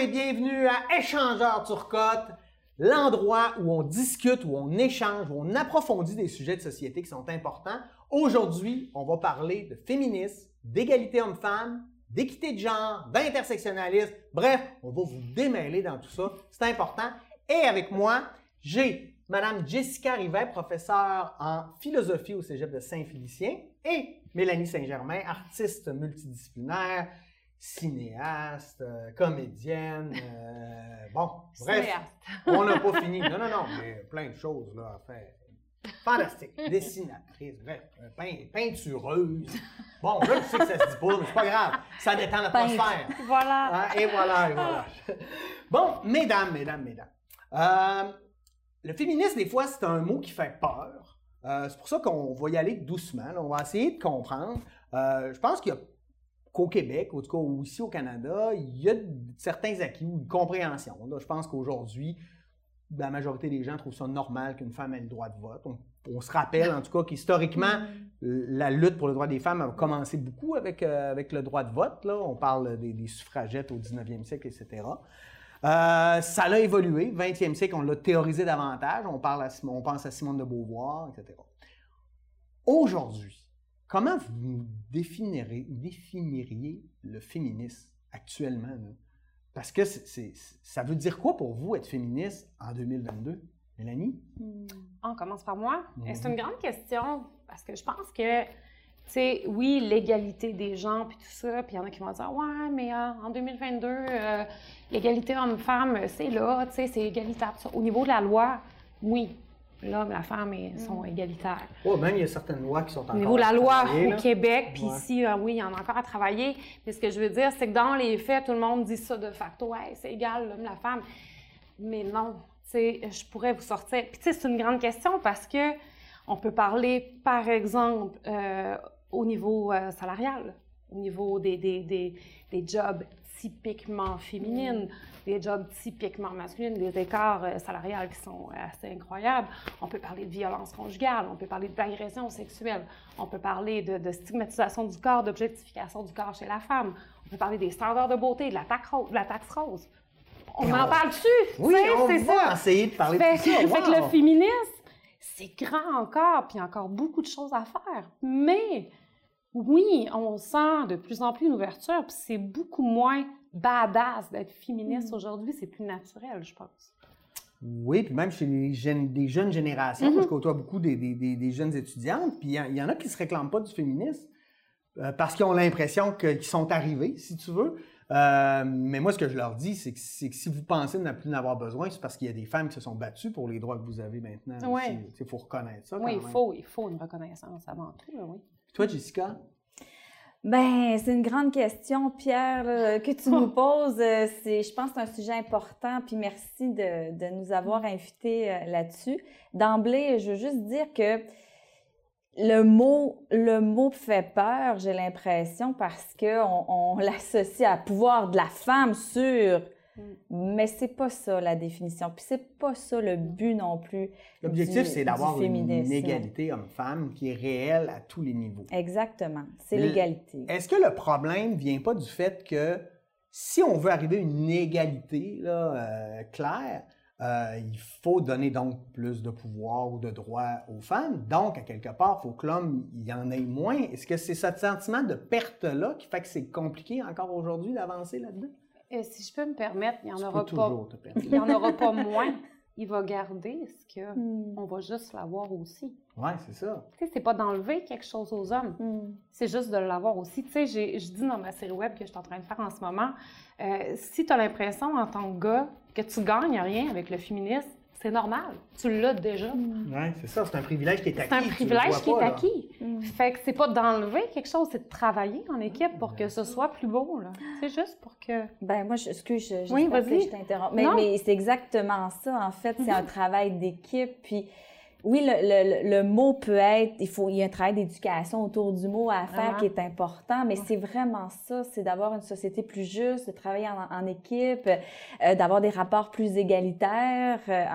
et bienvenue à Échangeurs Turcotte, l'endroit où on discute, où on échange, où on approfondit des sujets de société qui sont importants. Aujourd'hui, on va parler de féminisme, d'égalité homme-femme, d'équité de genre, d'intersectionnalisme. Bref, on va vous démêler dans tout ça. C'est important. Et avec moi, j'ai Madame Jessica Rivet, professeure en philosophie au Cégep de Saint-Félicien, et Mélanie Saint-Germain, artiste multidisciplinaire, cinéaste, comédienne, bon, bref, on n'a pas fini. Non, mais plein de choses là à faire. Fantastique, dessinatrice, bref, peintureuse. Bon, je sais que ça se dit pas, mais c'est pas grave, ça détend l'atmosphère. Voilà. Hein, et voilà. Bon, mesdames. Le féminisme, des fois, c'est un mot qui fait peur. C'est pour ça qu'on va y aller doucement. Là. On va essayer de comprendre. Je pense qu'au Québec, en tout cas ou ici au Canada, il y a certains acquis ou une compréhension. Là. Je pense qu'aujourd'hui, la majorité des gens trouvent ça normal qu'une femme ait le droit de vote. On se rappelle, en tout cas, qu'historiquement, la lutte pour le droit des femmes a commencé beaucoup avec le droit de vote. Là. On parle des suffragettes au 19e siècle, etc. Ça a évolué. 20e siècle, on l'a théorisé davantage. On pense à Simone de Beauvoir, etc. Aujourd'hui, comment vous définiriez le féminisme actuellement? Là? Parce que ça veut dire quoi pour vous être féministe en 2022? Mélanie? On commence par moi. C'est une grande question parce que je pense que, tu sais, oui, l'égalité des gens puis tout ça, puis il y en a qui vont dire « Ouais, mais en 2022, l'égalité homme-femme, c'est là, tu sais, c'est égalitaire. » Au niveau de la loi, oui, l'homme et la femme sont égalitaires. Oh, même il y a certaines lois qui sont encore au niveau de la loi au là. Québec, puis ici, oui, il y en a encore à travailler. Mais ce que je veux dire, c'est que dans les faits, tout le monde dit ça de facto, ouais, c'est égal, l'homme et la femme. Mais non, tu sais, je pourrais vous sortir. Puis tu sais, c'est une grande question parce que on peut parler, par exemple, au niveau salarial, au niveau des jobs typiquement féminines, des jobs typiquement masculines, des écarts salariales qui sont assez incroyables. On peut parler de violence conjugale, on peut parler d'agression sexuelle, on peut parler de stigmatisation du corps, d'objectification du corps chez la femme, on peut parler des standards de beauté, de la taxe rose. On en parle dessus! Oui, on va essayer de parler de tout ça. Fait que le féminisme, c'est grand encore, puis il y a encore beaucoup de choses à faire. Mais oui, on sent de plus en plus une ouverture, puis c'est beaucoup moins badass d'être féministe aujourd'hui, c'est plus naturel, je pense. Oui, puis même chez des jeunes générations, je côtoie beaucoup des jeunes étudiantes, puis il y en a qui ne se réclament pas du féminisme parce qu'ils ont l'impression qu'ils sont arrivés, si tu veux. Mais moi, ce que je leur dis, c'est que si vous pensez ne plus en avoir besoin, c'est parce qu'il y a des femmes qui se sont battues pour les droits que vous avez maintenant. Il faut reconnaître ça. Oui, il faut une reconnaissance avant tout, oui. Puis toi, Jessica? Bien, c'est une grande question, Pierre, là, que tu nous poses. Je pense que c'est un sujet important, puis merci de nous avoir invités là-dessus. D'emblée, je veux juste dire que le mot fait peur, j'ai l'impression, parce qu'on l'associe à pouvoir de la femme sûr. Mais c'est pas ça la définition, puis c'est pas ça le but non plus. L'objectif, c'est d'avoir une égalité homme-femme qui est réelle à tous les niveaux. Exactement, c'est l'égalité. Est-ce que le problème vient pas du fait que si on veut arriver à une égalité là, claire, il faut donner donc plus de pouvoir ou de droits aux femmes. Donc, à quelque part, il faut que l'homme y en ait moins. Est-ce que c'est ce sentiment de perte-là qui fait que c'est compliqué encore aujourd'hui d'avancer là-dedans? Si je peux me permettre, il n'y en aura pas moins. Il va garder ce que on va juste l'avoir aussi. Oui, c'est ça. Tu sais, c'est pas d'enlever quelque chose aux hommes. C'est juste de l'avoir aussi. Tu sais, je dis dans ma série web que je suis en train de faire en ce moment, si tu as l'impression en tant que gars que tu gagnes rien avec le féminisme, c'est normal. Tu l'as déjà. Oui, c'est ça. C'est un privilège qui est acquis. C'est un privilège qui est acquis. Fait que c'est pas d'enlever quelque chose, c'est de travailler en équipe pour que ce soit plus beau, là. C'est juste pour que... Ben moi, excuse, oui, vas-y. Je t'interromps. Mais c'est exactement ça, en fait. C'est un travail d'équipe, puis... Oui, le mot peut être, il y a un travail d'éducation autour du mot à faire qui est important, mais c'est vraiment ça, c'est d'avoir une société plus juste, de travailler en équipe, d'avoir des rapports plus égalitaires.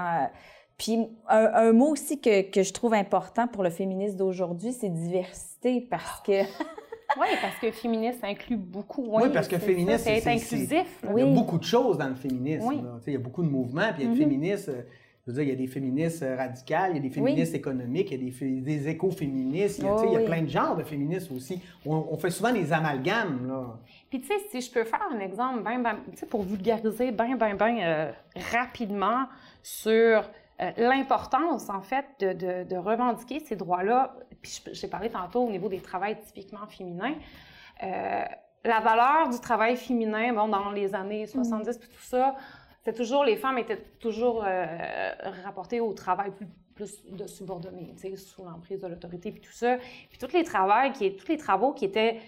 Puis un mot aussi que je trouve important pour le féminisme d'aujourd'hui, c'est diversité, parce que Oui, parce que féministe inclut beaucoup. Oui, parce que féministe, c'est inclusif. Il y a beaucoup de choses dans le féminisme. Oui. Il y a beaucoup de mouvements, puis être féministe, je veux dire, il y a des féministes radicales, il y a des féministes économiques, il y a des écoféministes, il y a plein de genres de féministes aussi. On fait souvent des amalgames, là. Puis, tu sais, si je peux faire un exemple, pour vulgariser rapidement sur l'importance, en fait, de revendiquer ces droits-là. Puis, j'ai parlé tantôt au niveau des travails typiquement féminins. La valeur du travail féminin, dans les années 70 puis tout ça, c'est toujours, les femmes étaient toujours rapportées au travail plus de subordonnés, tu sais, sous l'emprise de l'autorité puis tout ça. Puis tous les travaux qui étaient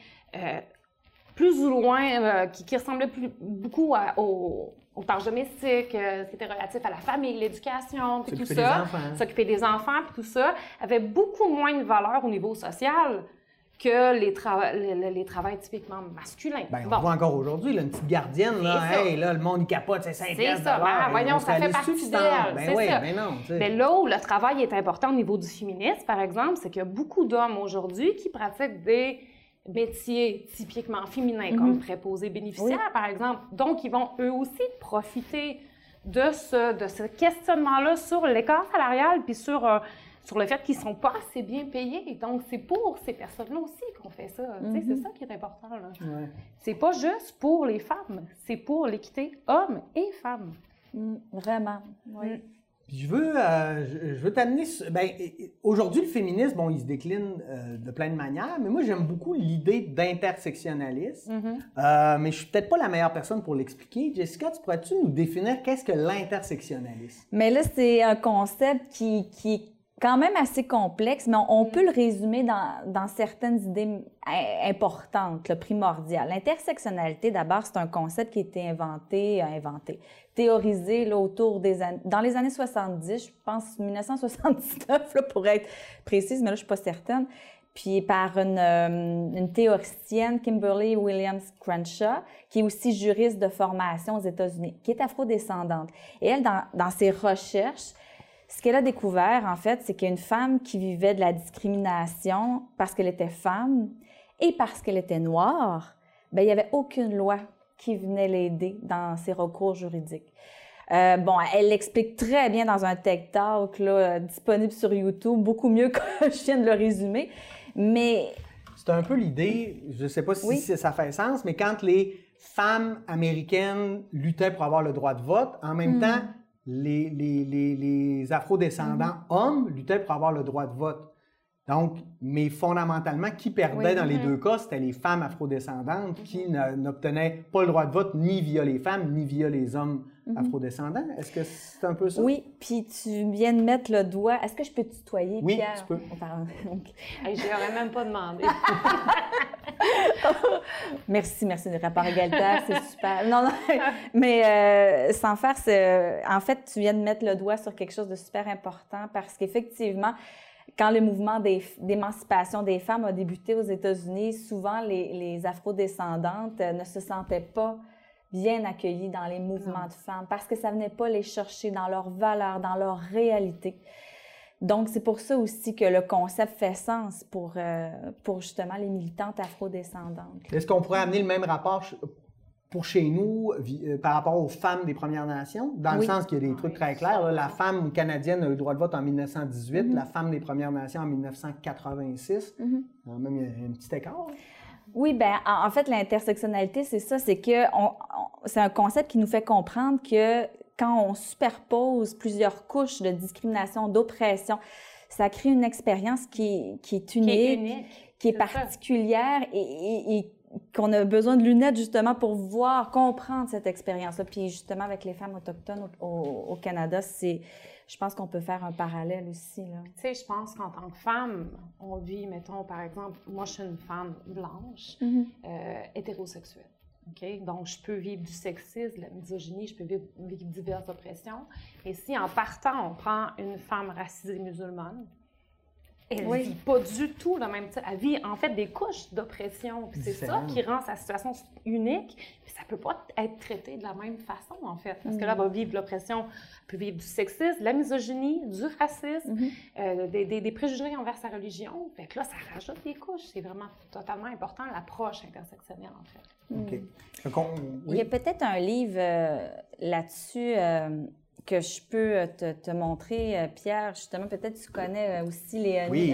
plus ou loin, qui ressemblaient beaucoup aux tâches domestiques, ce qui était relatif à la famille, l'éducation, puis tout ça, s'occuper des enfants, puis tout ça, avait beaucoup moins de valeur au niveau social que les travails typiquement masculins. Bien, on le voit encore aujourd'hui, une petite gardienne, là, le monde, il capote, c'est 5 piastres de l'heure. Voyons, ça fait partie d'elle. Ben oui, mais non. Mais là où le travail est important au niveau du féminisme, par exemple, c'est qu'il y a beaucoup d'hommes aujourd'hui qui pratiquent des métiers typiquement féminins, comme préposés bénéficiaires, par exemple. Donc, ils vont eux aussi profiter de ce questionnement-là sur l'écart salarial, puis sur le fait qu'ils ne sont pas assez bien payés. Donc, c'est pour ces personnes-là aussi qu'on fait ça. C'est ça qui est important. Ouais. C'est pas juste pour les femmes, c'est pour l'équité hommes et femmes. Vraiment, oui. Je veux t'amener... aujourd'hui, le féminisme, il se décline de plein de manières, mais moi, j'aime beaucoup l'idée d'intersectionnalisme. Mais je suis peut-être pas la meilleure personne pour l'expliquer. Jessica, pourrais-tu nous définir qu'est-ce que l'intersectionnalisme? Mais là, c'est un concept qui est quand même assez complexe, mais on peut le résumer dans certaines idées importantes, primordiales. L'intersectionnalité, d'abord, c'est un concept qui a été théorisé là, dans les années 70, je pense 1979, là, pour être précise, mais là, je suis pas certaine, puis par une théoricienne, Kimberly Williams Crenshaw, qui est aussi juriste de formation aux États-Unis, qui est afrodescendante. Et elle, dans ses recherches, ce qu'elle a découvert, en fait, c'est qu'il y a une femme qui vivait de la discrimination parce qu'elle était femme et parce qu'elle était noire, il n'y avait aucune loi qui venait l'aider dans ses recours juridiques. Elle l'explique très bien dans un TED Talk là, disponible sur YouTube, beaucoup mieux que je viens de le résumer, mais... C'est un peu l'idée, je ne sais pas si ça fait sens, mais quand les femmes américaines luttaient pour avoir le droit de vote, en même temps, les afrodescendants hommes luttaient pour avoir le droit de vote. Donc, mais fondamentalement, qui perdait dans les deux cas, c'était les femmes afrodescendantes qui n'obtenaient pas le droit de vote ni via les femmes, ni via les hommes afrodescendants. Est-ce que c'est un peu ça? Oui, puis tu viens de mettre le doigt. Est-ce que je peux te tutoyer, Pierre? Oui, tu peux. Je n'y aurais même pas demandé. Merci de rapport égalitaire, c'est super. Non, mais sans faire, en fait, tu viens de mettre le doigt sur quelque chose de super important parce qu'effectivement, quand le mouvement d'émancipation des femmes a débuté aux États-Unis, souvent les afrodescendantes ne se sentaient pas bien accueillies dans les mouvements de femmes parce que ça venait pas les chercher dans leurs valeurs, dans leur réalité. Donc, c'est pour ça aussi que le concept fait sens pour justement les militantes afrodescendantes. Est-ce qu'on pourrait amener le même rapport pour chez nous par rapport aux femmes des Premières Nations? Dans le sens qu'il y a des trucs très clairs. Là, la femme canadienne a eu le droit de vote en 1918, la femme des Premières Nations en 1986. Même il y a un petit écart. Oui, en fait, l'intersectionnalité, c'est ça. C'est que c'est un concept qui nous fait comprendre que quand on superpose plusieurs couches de discrimination, d'oppression, ça crée une expérience qui est unique, qui est particulière et qu'on a besoin de lunettes justement pour comprendre cette expérience-là. Puis justement, avec les femmes autochtones au Canada, je pense qu'on peut faire un parallèle aussi, là. Tu sais, je pense qu'en tant que femme, on vit, mettons, par exemple, moi, je suis une femme blanche, hétérosexuelle. Okay? Donc, je peux vivre du sexisme, de la misogynie, je peux vivre diverses oppressions. Et si, en partant, on prend une femme racisée musulmane, Elle ne vit pas du tout le même type. Elle vit en fait des couches d'oppression. Puis c'est ça qui rend sa situation unique. Puis ça ne peut pas être traité de la même façon, en fait. Parce que là, elle va vivre l'oppression. Elle peut vivre du sexisme, de la misogynie, du racisme, des préjugés envers sa religion. Fait que là, ça rajoute des couches. C'est vraiment totalement important, l'approche intersectionnelle, en fait. OK. Il y a peut-être un livre là-dessus que je peux te montrer, Pierre. Justement, peut-être tu connais aussi Léonie.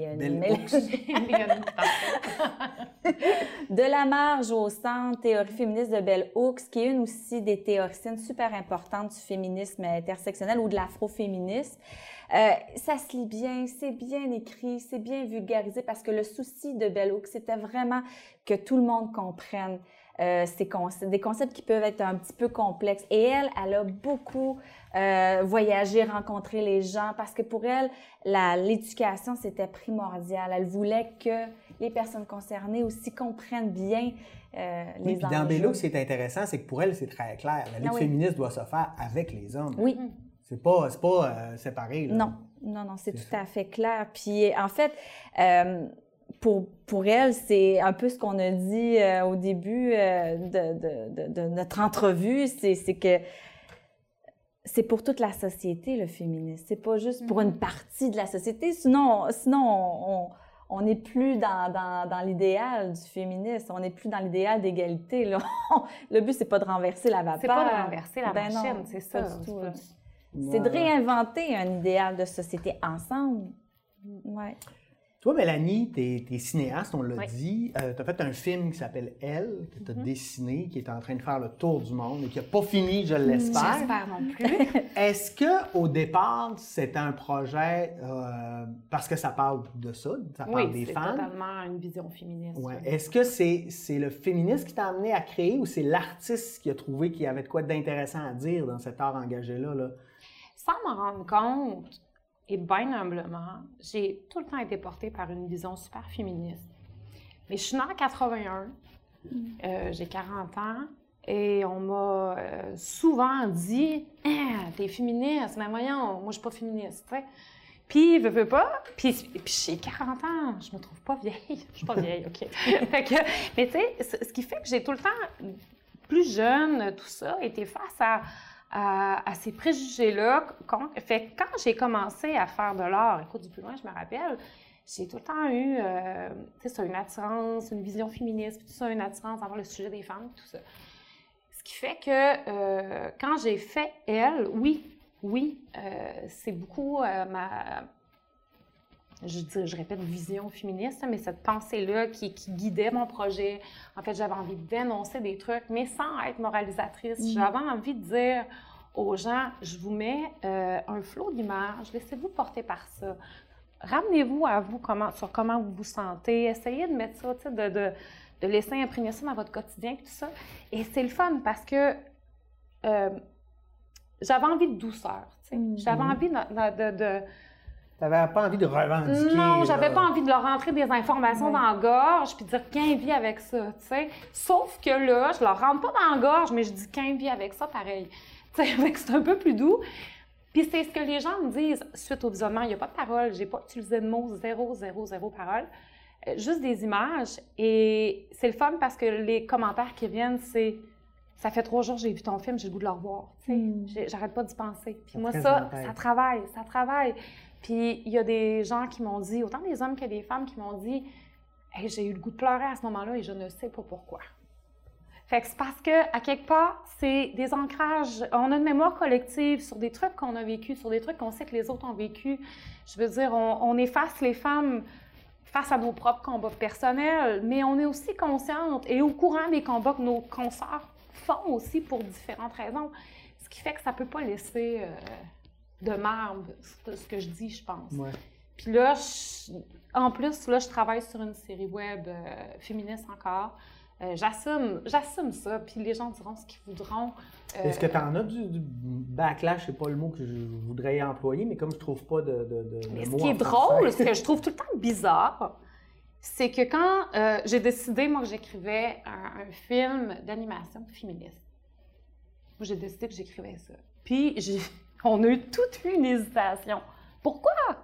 De la marge au centre, théorie féministe de Bell Hooks, qui est une aussi des théoriciennes super importantes du féminisme intersectionnel ou de l'afroféminisme. Ça se lit bien, c'est bien écrit, c'est bien vulgarisé parce que le souci de Bell Hooks, c'était vraiment que tout le monde comprenne des concepts qui peuvent être un petit peu complexes. Et elle a beaucoup voyagé, rencontré les gens parce que pour elle, l'éducation, c'était primordial. Elle voulait que les personnes concernées aussi comprennent bien les enjeux. Dans Bell Hooks, ce qui est intéressant, c'est que pour elle, c'est très clair. La lutte féministe doit se faire avec les hommes. Oui. C'est pas séparé. Là. Non, c'est tout à fait clair. Puis en fait, pour elle, c'est un peu ce qu'on a dit au début de notre entrevue, c'est que c'est pour toute la société, le féminisme. C'est pas juste pour une partie de la société. Sinon on n'est plus dans l'idéal du féminisme. On n'est plus dans l'idéal d'égalité. Là. Le but, c'est pas de renverser la vapeur. C'est pas de renverser la machine, c'est ça. C'est de réinventer un idéal de société ensemble. Ouais. Toi, Mélanie, t'es cinéaste, on l'a dit. Tu as fait un film qui s'appelle Elle, que tu as dessiné, qui est en train de faire le tour du monde et qui n'a pas fini, je l'espère. J'espère non plus. Est-ce qu'au départ, c'était un projet, parce que ça parle de ça, ça parle des femmes? Oui, c'est totalement une vision féministe. Ouais. Est-ce que c'est le féminisme qui t'a amené à créer ou c'est l'artiste qui a trouvé qu'il y avait de quoi d'intéressant à dire dans cet art engagé-là? Là? Sans m'en rendre compte, et bien humblement, j'ai tout le temps été portée par une vision super féministe. Mais je suis née en 81, j'ai 40 ans, et on m'a souvent dit « T'es féministe, mais voyons, moi je suis pas féministe, tu sais. » Puis, veux pas, puis j'ai 40 ans, je me trouve pas vieille. Je suis pas vieille, OK. Fait que, mais tu sais, ce qui fait que j'ai tout le temps, plus jeune, tout ça, été face à ces préjugés-là. Fait que quand j'ai commencé à faire de l'art, écoute, du plus loin, je me rappelle, j'ai tout le temps eu, tu sais, une attirance, une vision féministe, tout ça, une attirance envers le sujet des femmes, tout ça. Ce qui fait que quand j'ai fait Elle, oui, c'est beaucoup je répète, vision féministe, mais cette pensée-là qui guidait mon projet. En fait, j'avais envie de dénoncer des trucs, mais sans être moralisatrice. J'avais envie de dire aux gens, je vous mets un flot d'images, laissez-vous porter par ça. Ramenez-vous à vous sur comment vous vous sentez. Essayez de mettre ça, tu sais, de laisser imprégner ça dans votre quotidien, tout ça. Et c'est le fun parce que j'avais envie de douceur, tu sais. J'avais envie de T'avais pas envie de revendiquer? Non, j'avais pas envie de leur rentrer des informations dans la gorge puis dire qu'un vit avec ça, tu sais. Sauf que là, je leur rentre pas dans la gorge, mais je dis qu'un vit avec ça pareil. Tu sais, c'est un peu plus doux. Puis c'est ce que les gens me disent suite au visionnement. Il n'y a pas de parole, j'ai pas utilisé de mots, zéro parole. Juste des images. Et c'est le fun parce que les commentaires qui viennent, c'est « Ça fait 3 jours que j'ai vu ton film, j'ai le goût de le revoir. » Tu sais, j'arrête pas d'y penser. Puis moi, ça travaille. Puis il y a des gens qui m'ont dit, autant des hommes que des femmes qui m'ont dit hey, « J'ai eu le goût de pleurer à ce moment-là et je ne sais pas pourquoi. » Fait que c'est parce que, à quelque part, c'est des ancrages. On a une mémoire collective sur des trucs qu'on a vécus, sur des trucs qu'on sait que les autres ont vécu. Je veux dire, on efface les femmes face à nos propres combats personnels, mais on est aussi consciente et au courant des combats que nos consoeurs font aussi pour différentes raisons. Ce qui fait que ça ne peut pas laisser de marbre ce que je dis, je pense. Ouais. Puis là, en plus, là, je travaille sur une série web féministe encore. J'assume ça, puis les gens diront ce qu'ils voudront. Est-ce que tu en as du backlash? C'est pas le mot que je voudrais employer, mais comme je trouve pas de mais mot ce qui est drôle, ce que je trouve tout le temps bizarre, c'est que quand j'ai décidé, moi, que j'écrivais un film d'animation féministe, moi, j'ai décidé que j'écrivais ça. Puis, on a eu toute une hésitation. Pourquoi?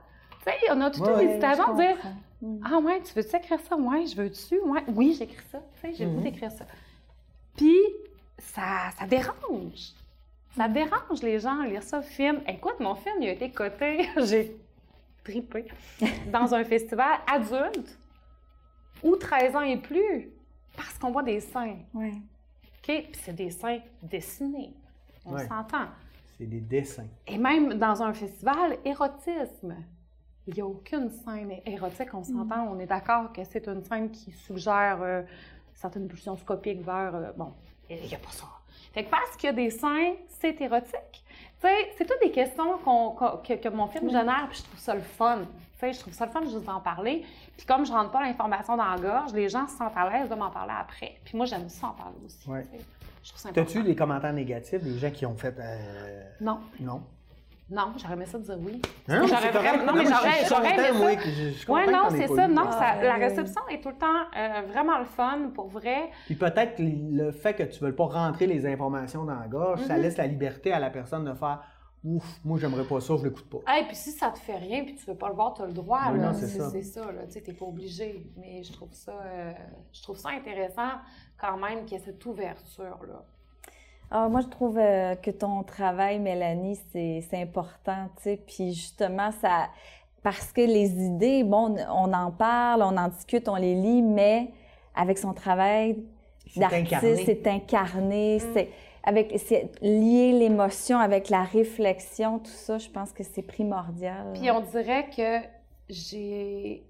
Tu sais, on a toute une hésitation de dire « Ah ouais, tu veux-tu écrire ça? Ouais, je veux-tu? Ouais, oui, j'écris ça. Tu sais, j'ai le goût d'écrire ça. » Puis, ça dérange. Ça dérange les gens à lire ça, film. Écoute, mon film, il a été coté, j'ai trippé, dans un festival adulte ou 13 ans et plus, parce qu'on voit des seins. Oui. OK? Puis c'est des seins dessinés. On s'entend. C'est des dessins. Et même dans un festival, érotisme. Il n'y a aucune scène érotique, on s'entend. On est d'accord que c'est une scène qui suggère certaines pulsions scopiques vers... bon, il n'y a pas ça. Fait que parce qu'il y a des seins, c'est érotique. Tu sais, c'est toutes des questions que mon film génère, puis je trouve ça le fun. Tu sais, je trouve ça le fun juste d'en parler. Puis comme je rentre pas l'information dans la gorge, les gens se sentent à l'aise de m'en parler après. Puis moi, j'aime ça en parler aussi. Ouais. Je trouve ça important. T'as-tu des commentaires négatifs, des gens qui ont fait... Non. Non? Non, j'aurais aimé ça de dire oui. Non, j'aurais vraiment... Non, mais j'aurais aimé ça. Oui, non, c'est ça. Non, la réception est tout le temps vraiment le fun, pour vrai. Puis peut-être le fait que tu ne veux pas rentrer les informations dans la gorge, ça laisse la liberté à la personne de faire « Ouf, moi, j'aimerais pas ça, je l'écoute pas. » Et puis si ça te fait rien, puis tu veux pas le voir, tu as le droit. Oui, là. Non, c'est ça. C'est ça, là. Tu sais, t'es pas obligé. Mais je trouve ça intéressant quand même qu'il y ait cette ouverture-là. Ah, moi, je trouve que ton travail, Mélanie, c'est important, tu sais, puis justement, ça... Parce que les idées, bon, on en parle, on en discute, on les lit, mais avec son travail d'artiste, c'est incarné, c'est lier l'émotion avec la réflexion, tout ça, je pense que c'est primordial. Puis on dirait que j'ai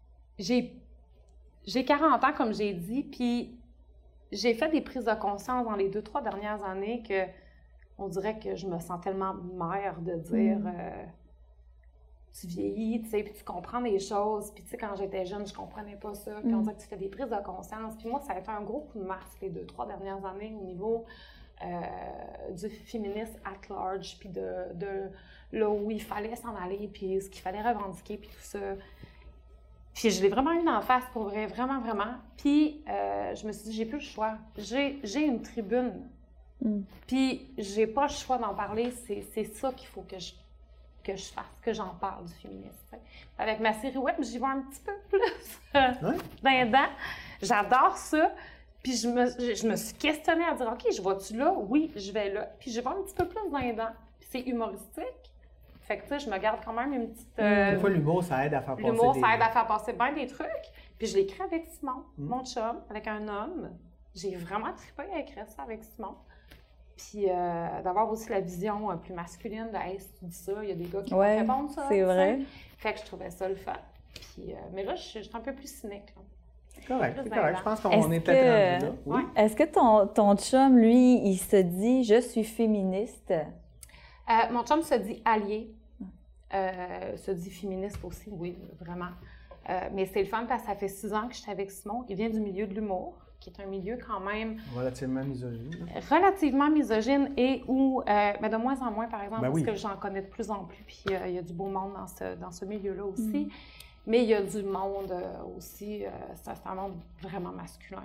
40 ans, comme j'ai dit, puis j'ai fait des prises de conscience dans les 2-3 dernières années que on dirait que je me sens tellement mère de dire tu vieillis, tu sais, puis tu comprends des choses. Puis tu sais, quand j'étais jeune, je comprenais pas ça. Puis on dirait que tu fais des prises de conscience. Puis moi, ça a été un gros coup de masse les 2-3 dernières années au niveau du féminisme at large, puis de là où il fallait s'en aller, puis ce qu'il fallait revendiquer, puis tout ça. Puis je l'ai vraiment eu en face, pour vrai, vraiment, vraiment. Puis je me suis dit, j'ai plus le choix. J'ai une tribune. Puis j'ai pas le choix d'en parler. C'est ça qu'il faut que je fasse, que j'en parle du féminisme. T'sais. Avec ma série web, j'y vais un petit peu plus dans les dents. J'adore ça. Puis je me suis questionnée à dire, OK, je vais-tu là? Oui, je vais là. Puis je vais un petit peu plus dans les dents. Puis c'est humoristique. Fait que, tu sais, je me garde quand même une petite... Des fois, l'humour, ça aide à faire passer l'humour, ça aide à faire passer bien des trucs. Puis je l'écris avec Simon, mon chum, avec un homme. J'ai vraiment trippé à écrire ça avec Simon. Puis d'avoir aussi la vision plus masculine de « Hey, si tu dis ça, il y a des gars qui vont répondre ça. » c'est vrai. Fait que je trouvais ça le fun. Puis, mais là, je suis un peu plus cynique. Là. C'est correct, c'est correct. Je pense qu'on est peut-être rendu là. Oui. Est-ce que ton chum, lui, il se dit « Je suis féministe » Mon chum se dit allié. Se dit féministe aussi, oui, vraiment. Mais c'est le fun parce que ça fait 6 ans que je suis avec Simon. Il vient du milieu de l'humour, qui est un milieu quand même... Relativement misogyne. Relativement misogyne et où, mais de moins en moins, par exemple, Ben oui. parce que j'en connais de plus en plus. Puis il y a du beau monde dans ce milieu-là aussi. Mais il y a du monde aussi, c'est un monde vraiment masculin.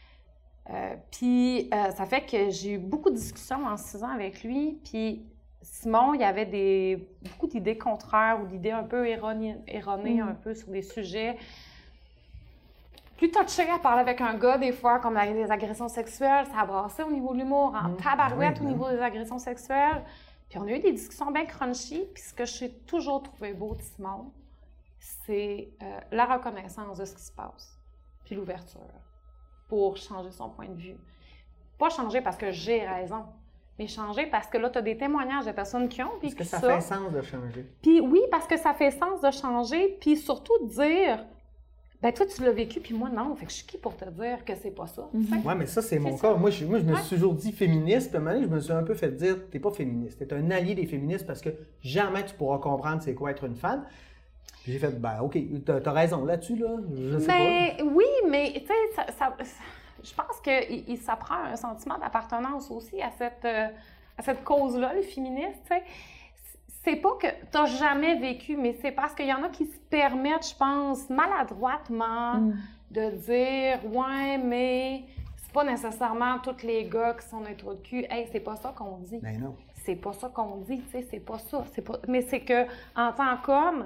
Puis ça fait que j'ai eu beaucoup de discussions en 6 ans avec lui. Puis Simon, il y avait beaucoup d'idées contraires ou d'idées un peu erronées un peu sur des sujets plus touchés à parler avec un gars, des fois, comme des agressions sexuelles. Ça a brassé au niveau de l'humour, en tabarouette au niveau des agressions sexuelles. Puis on a eu des discussions bien crunchy. Puis ce que j'ai toujours trouvé beau de Simon, c'est la reconnaissance de ce qui se passe, puis l'ouverture pour changer son point de vue. Pas changer parce que j'ai raison, mais changer parce que là, tu as des témoignages de personnes qui ont vécu ça. Parce que ça fait sens de changer. Puis oui, parce que ça fait sens de changer, puis surtout de dire, ben toi, tu l'as vécu, puis moi, non. Fait que je suis qui pour te dire que c'est pas ça? Oui, mais ça, c'est mon cas. Moi, je me suis toujours dit féministe, puis à un moment donné, je me suis un peu fait dire, t'es pas féministe, t'es un allié des féministes parce que jamais tu pourras comprendre c'est quoi être une femme. Puis j'ai fait, ben OK, t'as raison là-dessus, là. Je sais pas. Oui, mais tu sais, je pense que ça prend un sentiment d'appartenance aussi à cette cause-là, le féministe, tu sais. C'est pas que t'as jamais vécu, mais c'est parce qu'il y en a qui se permettent, je pense, maladroitement, de dire « Ouais, mais c'est pas nécessairement tous les gars qui sont des trous de cul. » Hey, c'est pas ça qu'on dit. Ben non. C'est pas ça qu'on dit, tu sais, c'est pas ça. Mais c'est que en tant qu'homme,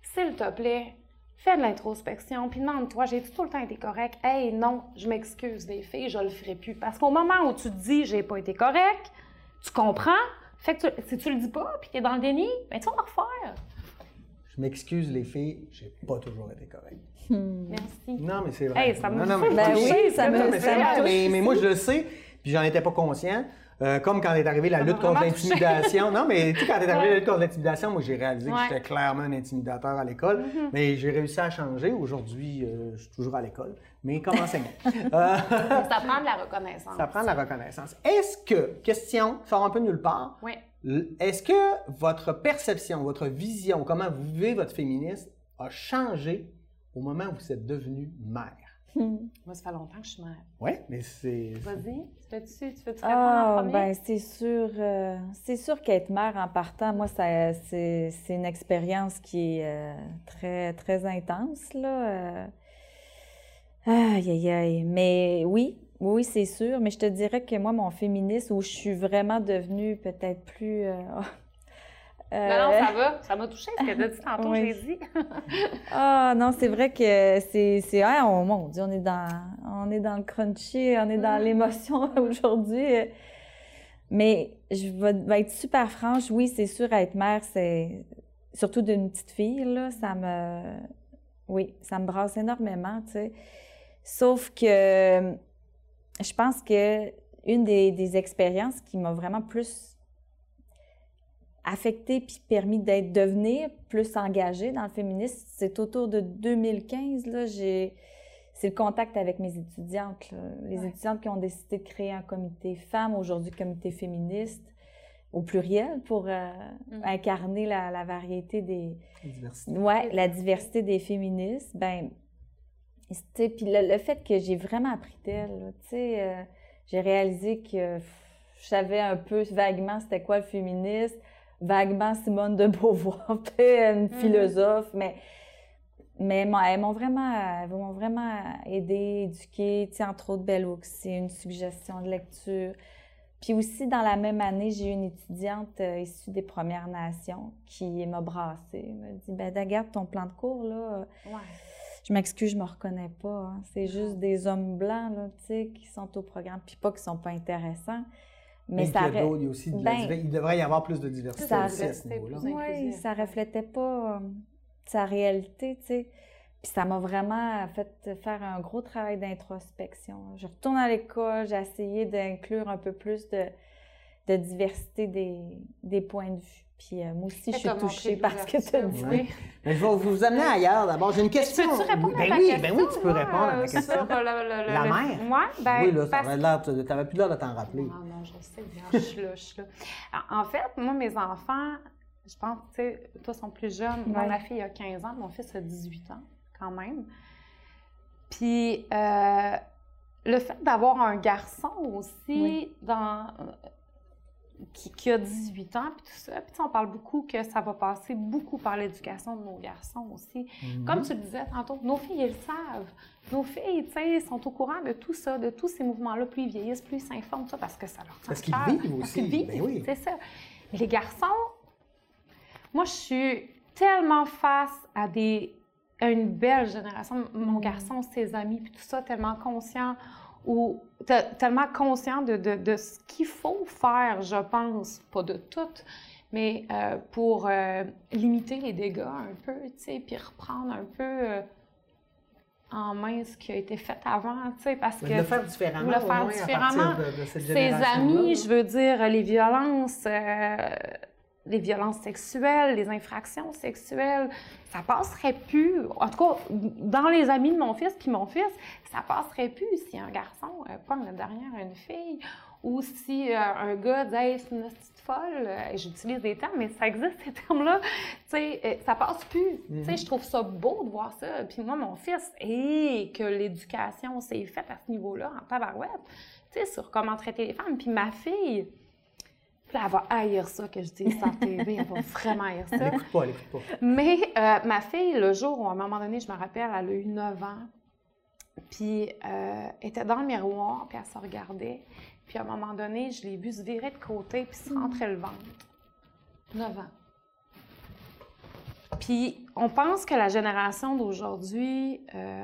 s'il te plaît, fais de l'introspection, puis demande-toi, j'ai-tu tout le temps été correct? Hey, non, je m'excuse les filles, je le ferai plus. Parce qu'au moment où tu te dis, j'ai pas été correct, tu comprends, fait que si tu le dis pas, puis t'es dans le déni, ben tu vas le refaire. Je m'excuse les filles, j'ai pas toujours été correct. Merci. Non, mais c'est vrai. Hey, ça me non, mais, Ben oui, ça me ça me touche. mais moi, je le sais, puis j'en étais pas conscient. Comme quand est arrivée la Ça m'a lutte contre vraiment l'intimidation. Non, mais tu sais, quand est arrivée la lutte contre l'intimidation, moi, j'ai réalisé que Ouais. j'étais clairement un intimidateur à l'école. Mais j'ai réussi à changer. Aujourd'hui, je suis toujours à l'école, mais comme enseignant. Ça prend de la reconnaissance. Ça prend de la reconnaissance. Est-ce que, question, sort un peu de nulle part, Oui. est-ce que votre perception, votre vision, comment vous vivez votre féminisme a changé au moment où vous êtes devenue mère? Moi, ça fait longtemps que je suis mère. Oui, mais c'est... Vas-y, tu veux-tu répondre en premier? Ben c'est sûr qu'être mère en partant, moi, c'est une expérience qui est très, très intense, là. Aïe, aïe, aïe. Mais oui, c'est sûr. Mais je te dirais que moi, mon féminisme, où je suis vraiment devenue peut-être plus... Non, ça m'a touchée ce que tu as dit tantôt, oui. j'ai dit. Ah non, c'est vrai que c'est oh mon Dieu, on est dans le crunchy, on est dans l'émotion aujourd'hui. Mais je vais être super franche, oui, c'est sûr, être mère, c'est surtout d'une petite fille, là, ça me brasse énormément, tu sais. Sauf que je pense que une des expériences qui m'a vraiment plus affectée puis permis devenir plus engagée dans le féminisme, c'est autour de 2015, là, c'est le contact avec mes étudiantes, là. Les étudiantes qui ont décidé de créer un comité femmes, aujourd'hui comité féministe, au pluriel, pour incarner la variété des... la diversité des féministes. Ben, puis le fait que j'ai vraiment appris d'elle, tu sais, j'ai réalisé que je savais un peu vaguement c'était quoi le féminisme, vaguement Simone de Beauvoir, une philosophe, mais elles m'ont vraiment aidée, éduquée, tu sais, entre autres Bell Hooks, c'est une suggestion de lecture. Puis aussi, dans la même année, j'ai eu une étudiante issue des Premières Nations qui m'a brassée. Elle m'a dit, ben regarde ton plan de cours, là. Je m'excuse, je me reconnais pas. Hein. C'est juste des hommes blancs, là, tu sais, qui sont au programme, puis pas qui sont pas intéressants. Mais ça il y a aussi il devrait y avoir plus de diversité aussi à ce niveau-là. Oui, ça reflétait pas sa réalité, tu sais. Puis ça m'a vraiment fait faire un gros travail d'introspection. Je retourne à l'école, j'ai essayé d'inclure un peu plus de diversité des points de vue. Puis moi aussi, je suis touchée par ce que tu as dit. Oui. Mais je vais vous amener ailleurs. D'abord, j'ai une question. Peux-tu répondre à ta question? Ben oui, tu peux répondre à ma question. Sur la mère? Oui, là, t'avais plus l'air de t'en rappeler. Non, je sais bien, je suis là. En fait, moi, mes enfants, je pense, tu sais, toi, sont plus jeunes. Moi, ma fille a 15 ans, mon fils a 18 ans, quand même. Puis, le fait d'avoir un garçon aussi qui a 18 ans, puis tout ça. Puis on parle beaucoup que ça va passer beaucoup par l'éducation de nos garçons aussi. Comme tu le disais tantôt, nos filles, elles le savent. Nos filles, tu sais, sont au courant de tout ça, de tous ces mouvements-là. Plus ils vieillissent, plus ils s'informent, ça, parce que ça leur tient parce qu'ils vivent aussi. Qu'ils vivent, ben oui. c'est ça. Mais les garçons, moi, je suis tellement face à une belle génération. Mon garçon, ses amis, puis tout ça, tellement conscient ou tellement conscient de ce qu'il faut faire, je pense, pas de tout, mais pour limiter les dégâts un peu, tu sais, puis reprendre un peu en main ce qui a été fait avant, tu sais, parce que... Le faire différemment, le faire différemment. De cette ses amis, je veux dire, les violences sexuelles, les infractions sexuelles, ça passerait plus. En tout cas, dans les amis de mon fils, puis mon fils, ça passerait plus si un garçon pogne derrière une fille ou si un gars dit hey, c'est une petite folle. J'utilise des termes, mais ça existe ces termes-là. Tu sais, ça passe plus. Tu sais, je trouve ça beau de voir ça. Puis moi, mon fils, que l'éducation s'est faite à ce niveau-là en tabarouette, tu sais, sur comment traiter les femmes. Puis ma fille. Là, elle va haïr ça que je dis sur TV, elle va vraiment haïr ça. Elle l'écoute pas. Mais ma fille, le jour où, à un moment donné, je me rappelle, elle a eu 9 ans, puis elle était dans le miroir, puis elle se regardait. Puis à un moment donné, je l'ai vue se virer de côté, puis se rentrer le ventre. 9 ans. Puis, on pense que la génération d'aujourd'hui,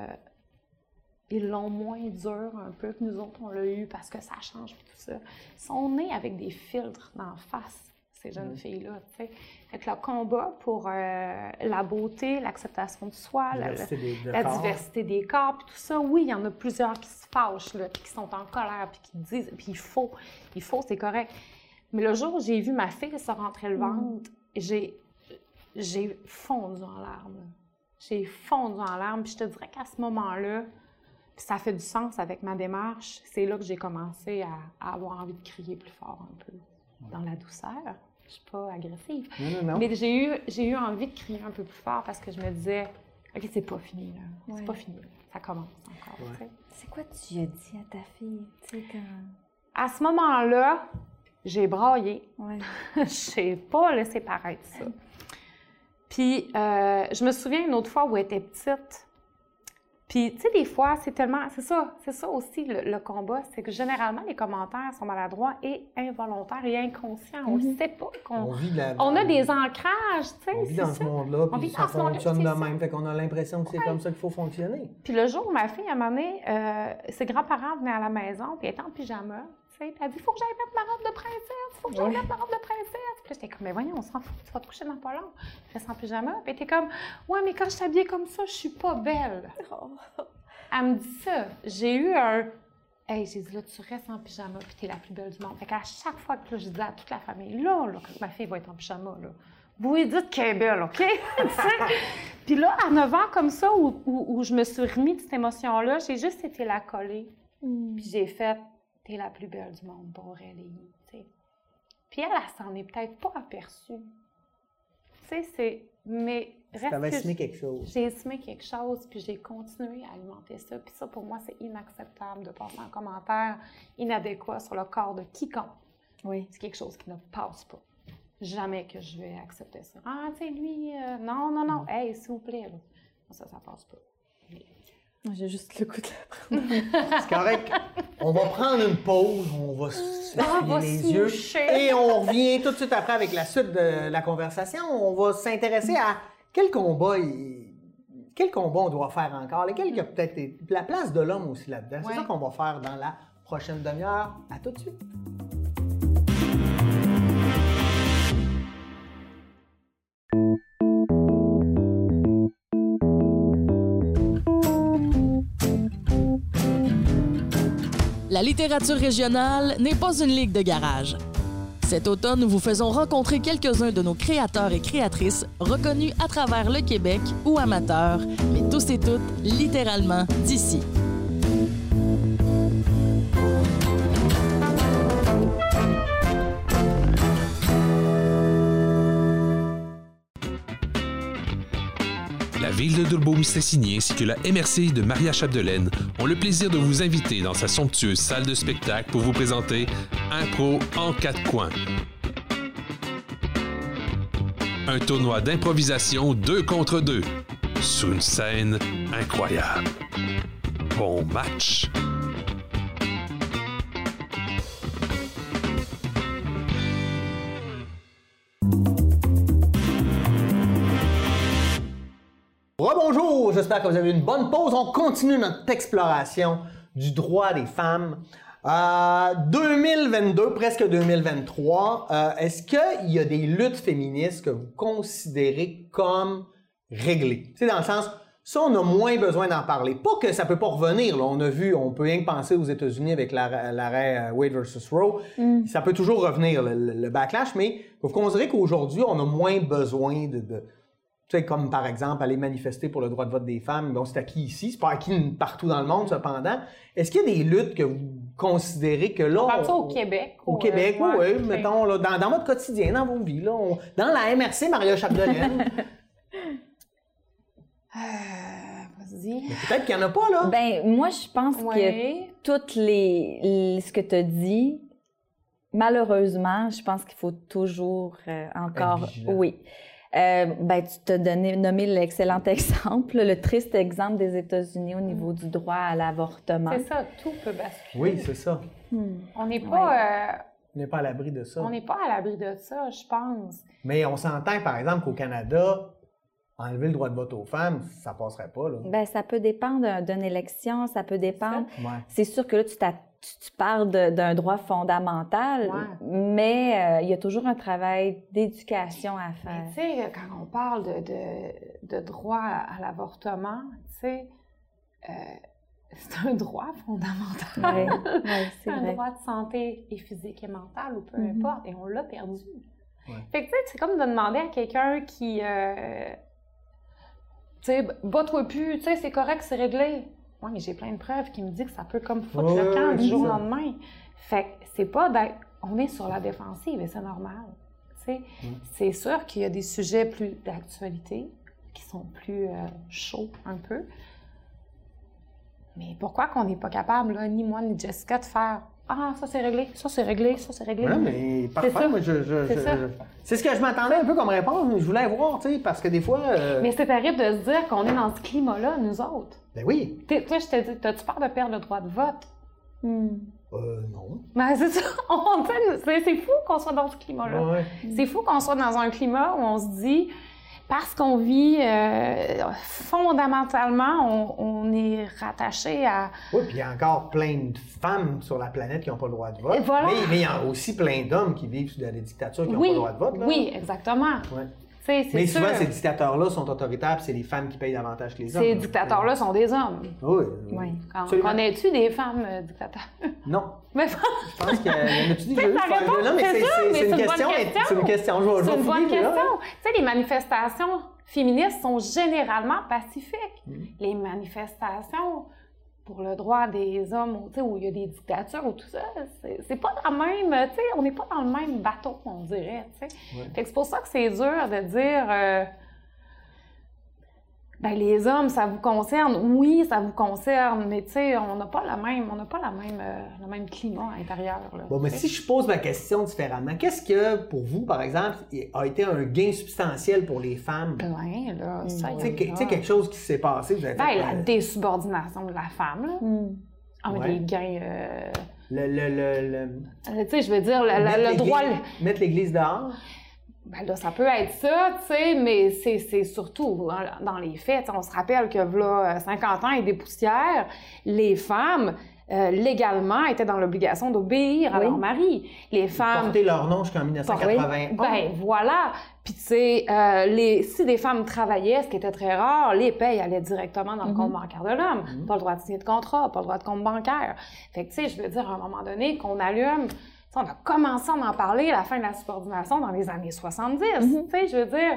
ils l'ont moins dur un peu que nous autres, on l'a eu parce que ça change et tout ça. Ils sont nés avec des filtres d'en face, ces jeunes filles-là, tu sais. Fait que le combat pour la beauté, l'acceptation de soi, la diversité des corps, puis tout ça, oui, il y en a plusieurs qui se fâchent, là, puis qui sont en colère, puis qui disent, puis il faut, c'est correct. Mais le jour où j'ai vu ma fille se rentrer le ventre, j'ai fondu en larmes. J'ai fondu en larmes, puis je te dirais qu'à ce moment-là, puis ça fait du sens avec ma démarche, c'est là que j'ai commencé à avoir envie de crier plus fort un peu, dans la douceur. Je suis pas agressive. Non. Mais j'ai eu envie de crier un peu plus fort parce que je me disais, OK, c'est pas fini, là. Ouais. C'est pas fini. Ça commence encore. Ouais. C'est quoi tu as dit à ta fille, tu sais, quand... À ce moment-là, j'ai braillé. Ouais. J'ai pas laissé paraître ça. Puis, je me souviens une autre fois où elle était petite. Puis, tu sais, des fois, c'est ça aussi le combat, c'est que généralement, les commentaires sont maladroits et involontaires et inconscients. On ne sait pas on a des ancrages, tu sais. On vit dans ce monde-là, puis ça fonctionne de même. Fait qu'on a l'impression que c'est comme ça qu'il faut fonctionner. Puis le jour où ma fille, à un moment donné, ses grands-parents venaient à la maison, puis elle était en pyjama, tu sais, puis elle dit « Il faut que j'aille mettre ma robe de princesse, il faut que j'aille mettre ma robe de princesse. » Puis là, j'étais comme « Mais voyons, on s'en fout, tu vas te coucher dans pas long. » Je reste en pyjama, puis elle était comme « Ouais, mais quand je suis habillée comme ça, je suis pas belle. » Elle me dit ça. J'ai eu un « Hey, j'ai dit là, tu restes en pyjama, puis t'es la plus belle du monde. » Fait qu'à chaque fois que là, je disais à toute la famille, là, quand ma fille va être en pyjama, là, vous lui dites qu'elle est belle, OK? Puis là, à 9 ans, comme ça, où je me suis remis de cette émotion-là, j'ai juste été la coller. Puis j'ai fait « T'es la plus belle du monde pour Aurélie. » Puis elle s'en est peut-être pas aperçue. Tu sais, c'est... Mais reste que semé quelque chose. J'ai semé quelque chose, puis j'ai continué à alimenter ça. Puis ça, pour moi, c'est inacceptable de passer un commentaire inadéquat sur le corps de quiconque. Oui. C'est quelque chose qui ne passe pas. Jamais que je vais accepter ça. Ah, tu sais, lui, non. Hey, s'il vous plaît, là. Ça passe pas. J'ai juste le goût de la prendre. C'est correct. On va prendre une pause, on va s'essuyer les yeux et on revient tout de suite après avec la suite de la conversation. On va s'intéresser à quel combat on doit faire encore, lequel il y a peut-être la place de l'homme aussi là-dedans. C'est ça qu'on va faire dans la prochaine demi-heure. À tout de suite. La littérature régionale n'est pas une ligue de garage. Cet automne, nous vous faisons rencontrer quelques-uns de nos créateurs et créatrices reconnus à travers le Québec ou amateurs, mais tous et toutes littéralement d'ici. La Ville de Dolbeau-Mistassini ainsi que la MRC de Maria-Chapdelaine ont le plaisir de vous inviter dans sa somptueuse salle de spectacle pour vous présenter Impro en 4 coins. Un tournoi d'improvisation 2 contre 2 sur une scène incroyable. Bon match! Rebonjour, j'espère que vous avez eu une bonne pause. On continue notre exploration du droit des femmes. 2022, presque 2023, est-ce qu'il y a des luttes féministes que vous considérez comme réglées? Tu sais, dans le sens, ça, on a moins besoin d'en parler. Pas que ça peut pas revenir, là. On a vu, on peut rien que penser aux États-Unis avec l'arrêt Wade versus Roe. Ça peut toujours revenir, le backlash, mais vous considérez qu'aujourd'hui, on a moins besoin tu sais, comme par exemple aller manifester pour le droit de vote des femmes. Bon, c'est acquis ici, c'est pas acquis partout dans le monde, cependant. Est-ce qu'il y a des luttes que vous considérez que là... On parle ça au Québec? Au Québec, oui, mettons, là, dans votre quotidien, dans vos vies, là, dans la MRC Maria-Chapdelaine. Vas-y. Mais peut-être qu'il n'y en a pas, là. Ben, moi, je pense que toutes ce que tu as dit, malheureusement, je pense qu'il faut toujours encore... Oui. Ben, tu t'as nommé l'excellent exemple, le triste exemple des États-Unis au niveau du droit à l'avortement. C'est ça, tout peut basculer. Oui, c'est ça. On n'est pas... On n'est pas à l'abri de ça. On n'est pas à l'abri de ça, je pense. Mais on s'entend, par exemple, qu'au Canada, enlever le droit de vote aux femmes, ça passerait pas, là. Bien, ça peut dépendre d'une élection, ça peut dépendre. Ouais. C'est sûr que là, tu parles d'un droit fondamental, mais il y a toujours un travail d'éducation à faire. Tu sais, quand on parle de droit à l'avortement, tu sais, c'est un droit fondamental. Oui, c'est un vrai. droit de santé et physique et mentale, ou peu importe, et on l'a perdu. Ouais. Fait que, tu sais, c'est comme de demander à quelqu'un qui, tu sais, bats-toi plus, tu sais, c'est correct, c'est réglé. Oui, mais j'ai plein de preuves qui me disent que ça peut comme foutre le camp du jour au lendemain. Fait que c'est pas on est sur la défensive et c'est normal. Tu sais, c'est sûr qu'il y a des sujets plus d'actualité qui sont plus chauds un peu. Mais pourquoi qu'on n'est pas capable, là, ni moi ni Jessica, de faire ah, ça c'est réglé, ça c'est réglé, ça c'est réglé. Oui, mais parfait. Moi, c'est ce que je m'attendais un peu comme réponse, mais je voulais voir, tu sais, parce que des fois. Mais c'est terrible de se dire qu'on est dans ce climat-là, nous autres. Ben oui. Toi, je te dis, t'as-tu peur de perdre le droit de vote? Non. Ben, c'est ça. C'est fou qu'on soit dans ce climat-là. Ouais. C'est fou qu'on soit dans un climat où on se dit, parce qu'on vit fondamentalement, on est rattaché à... Oui, puis il y a encore plein de femmes sur la planète qui n'ont pas le droit de vote. Voilà. Mais il y a aussi plein d'hommes qui vivent sous des dictatures qui n'ont pas le droit de vote. Là. Oui, exactement. Ouais. Mais souvent, ces dictateurs-là sont autoritaires, puis c'est les femmes qui payent davantage que les hommes. Ces dictateurs-là sont des hommes. Oui. Connais-tu des femmes dictateurs? Non. Mais... Je pense qu'il y en a-tu des jeux? Non, mais c'est une question. C'est une question. C'est une bonne question. Tu sais, les manifestations féministes sont généralement pacifiques. Les manifestations pour le droit des hommes, tu sais, où il y a des dictatures ou tout ça, c'est pas la même, tu sais, on n'est pas dans le même bateau, on dirait, tu sais. Fait que c'est pour ça que c'est dur de dire, ben les hommes, ça vous concerne, oui, ça vous concerne, mais tu sais, on n'a pas le même climat intérieur, là. Bon, mais si je pose ma question différemment, qu'est-ce que, pour vous, par exemple, a été un gain substantiel pour les femmes? Plein, là, ça, tu sais, quelque chose qui s'est passé, vous avez fait... la désubordination de la femme, là. Des gains... tu sais, je veux dire, le droit... Mettre l'Église dehors? Ben là, ça peut être ça, tu sais, mais c'est surtout dans les faits. On se rappelle que là, 50 ans et des poussières, les femmes, légalement, étaient dans l'obligation d'obéir à leur mari. Les femmes... Porter leur nom jusqu'en 1981. Ben voilà. Puis tu sais, si des femmes travaillaient, ce qui était très rare, les payes allaient directement dans le compte bancaire de l'homme. Pas le droit de signer de contrat, pas le droit de compte bancaire. Fait que tu sais, je veux dire, à un moment donné, qu'on allume... On a commencé à en parler à la fin de la subordination dans les années 70. Tu sais, je veux dire,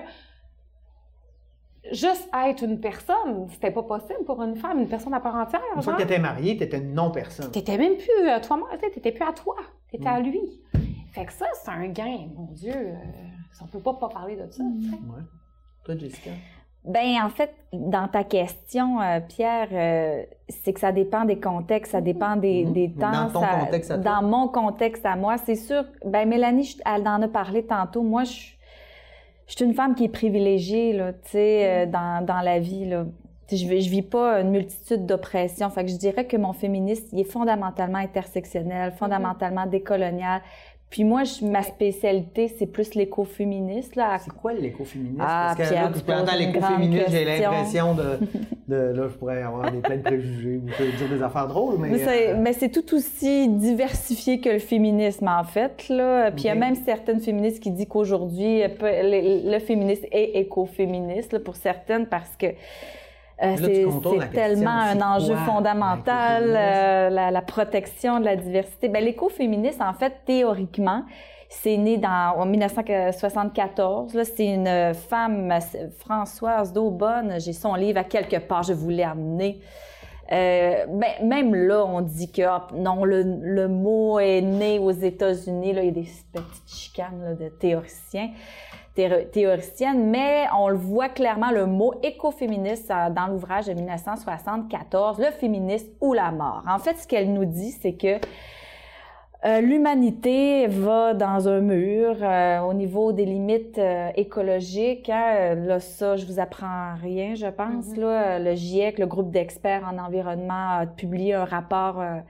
juste être une personne, c'était pas possible pour une femme, une personne à part entière. Une fois que tu étais mariée, tu étais une non-personne. Tu n'étais même plus toi-même, tu n'étais plus à toi, tu étais à lui. Fait que ça, c'est un gain, mon Dieu. On peut pas parler de ça. Tu sais. Ouais. Toi, Jessica? Bien, en fait, dans ta question, Pierre, c'est que ça dépend des contextes, ça dépend des temps. Dans ton contexte à toi? Dans mon contexte à moi, c'est sûr. Bien, Mélanie, elle en a parlé tantôt. Moi, je suis une femme qui est privilégiée, là, tu sais, dans la vie, là. Je vis pas une multitude d'oppressions. Fait que je dirais que mon féminisme, il est fondamentalement intersectionnel, fondamentalement décolonial. Puis moi, ma spécialité, c'est plus l'écoféminisme. C'est quoi l'écoféminisme? Ah, parce que Pierre, là, quand tu entends l'écoféminisme, j'ai l'impression là, je pourrais avoir plein de préjugés ou dire des affaires drôles, mais c'est tout aussi diversifié que le féminisme, en fait, là. Puis il y a même certaines féministes qui disent qu'aujourd'hui, le féminisme est écoféministe, là, pour certaines, parce que c'est tellement un enjeu fondamental, la protection de la diversité. Bien, l'écoféminisme, en fait, théoriquement, c'est né en 1974. Là, c'est une femme, Françoise d'Aubonne. J'ai son livre à quelque part, je voulais amener. Même là, on dit que non, le mot est né aux États-Unis. Là, il y a des petites chicanes là, de théoricienne, mais on le voit clairement, le mot écoféministe dans l'ouvrage de 1974, le féminisme ou la mort. En fait, ce qu'elle nous dit, c'est que l'humanité va dans un mur au niveau des limites écologiques. Là, ça, je vous apprends rien, je pense. Là, le GIEC, le groupe d'experts en environnement, a publié un rapport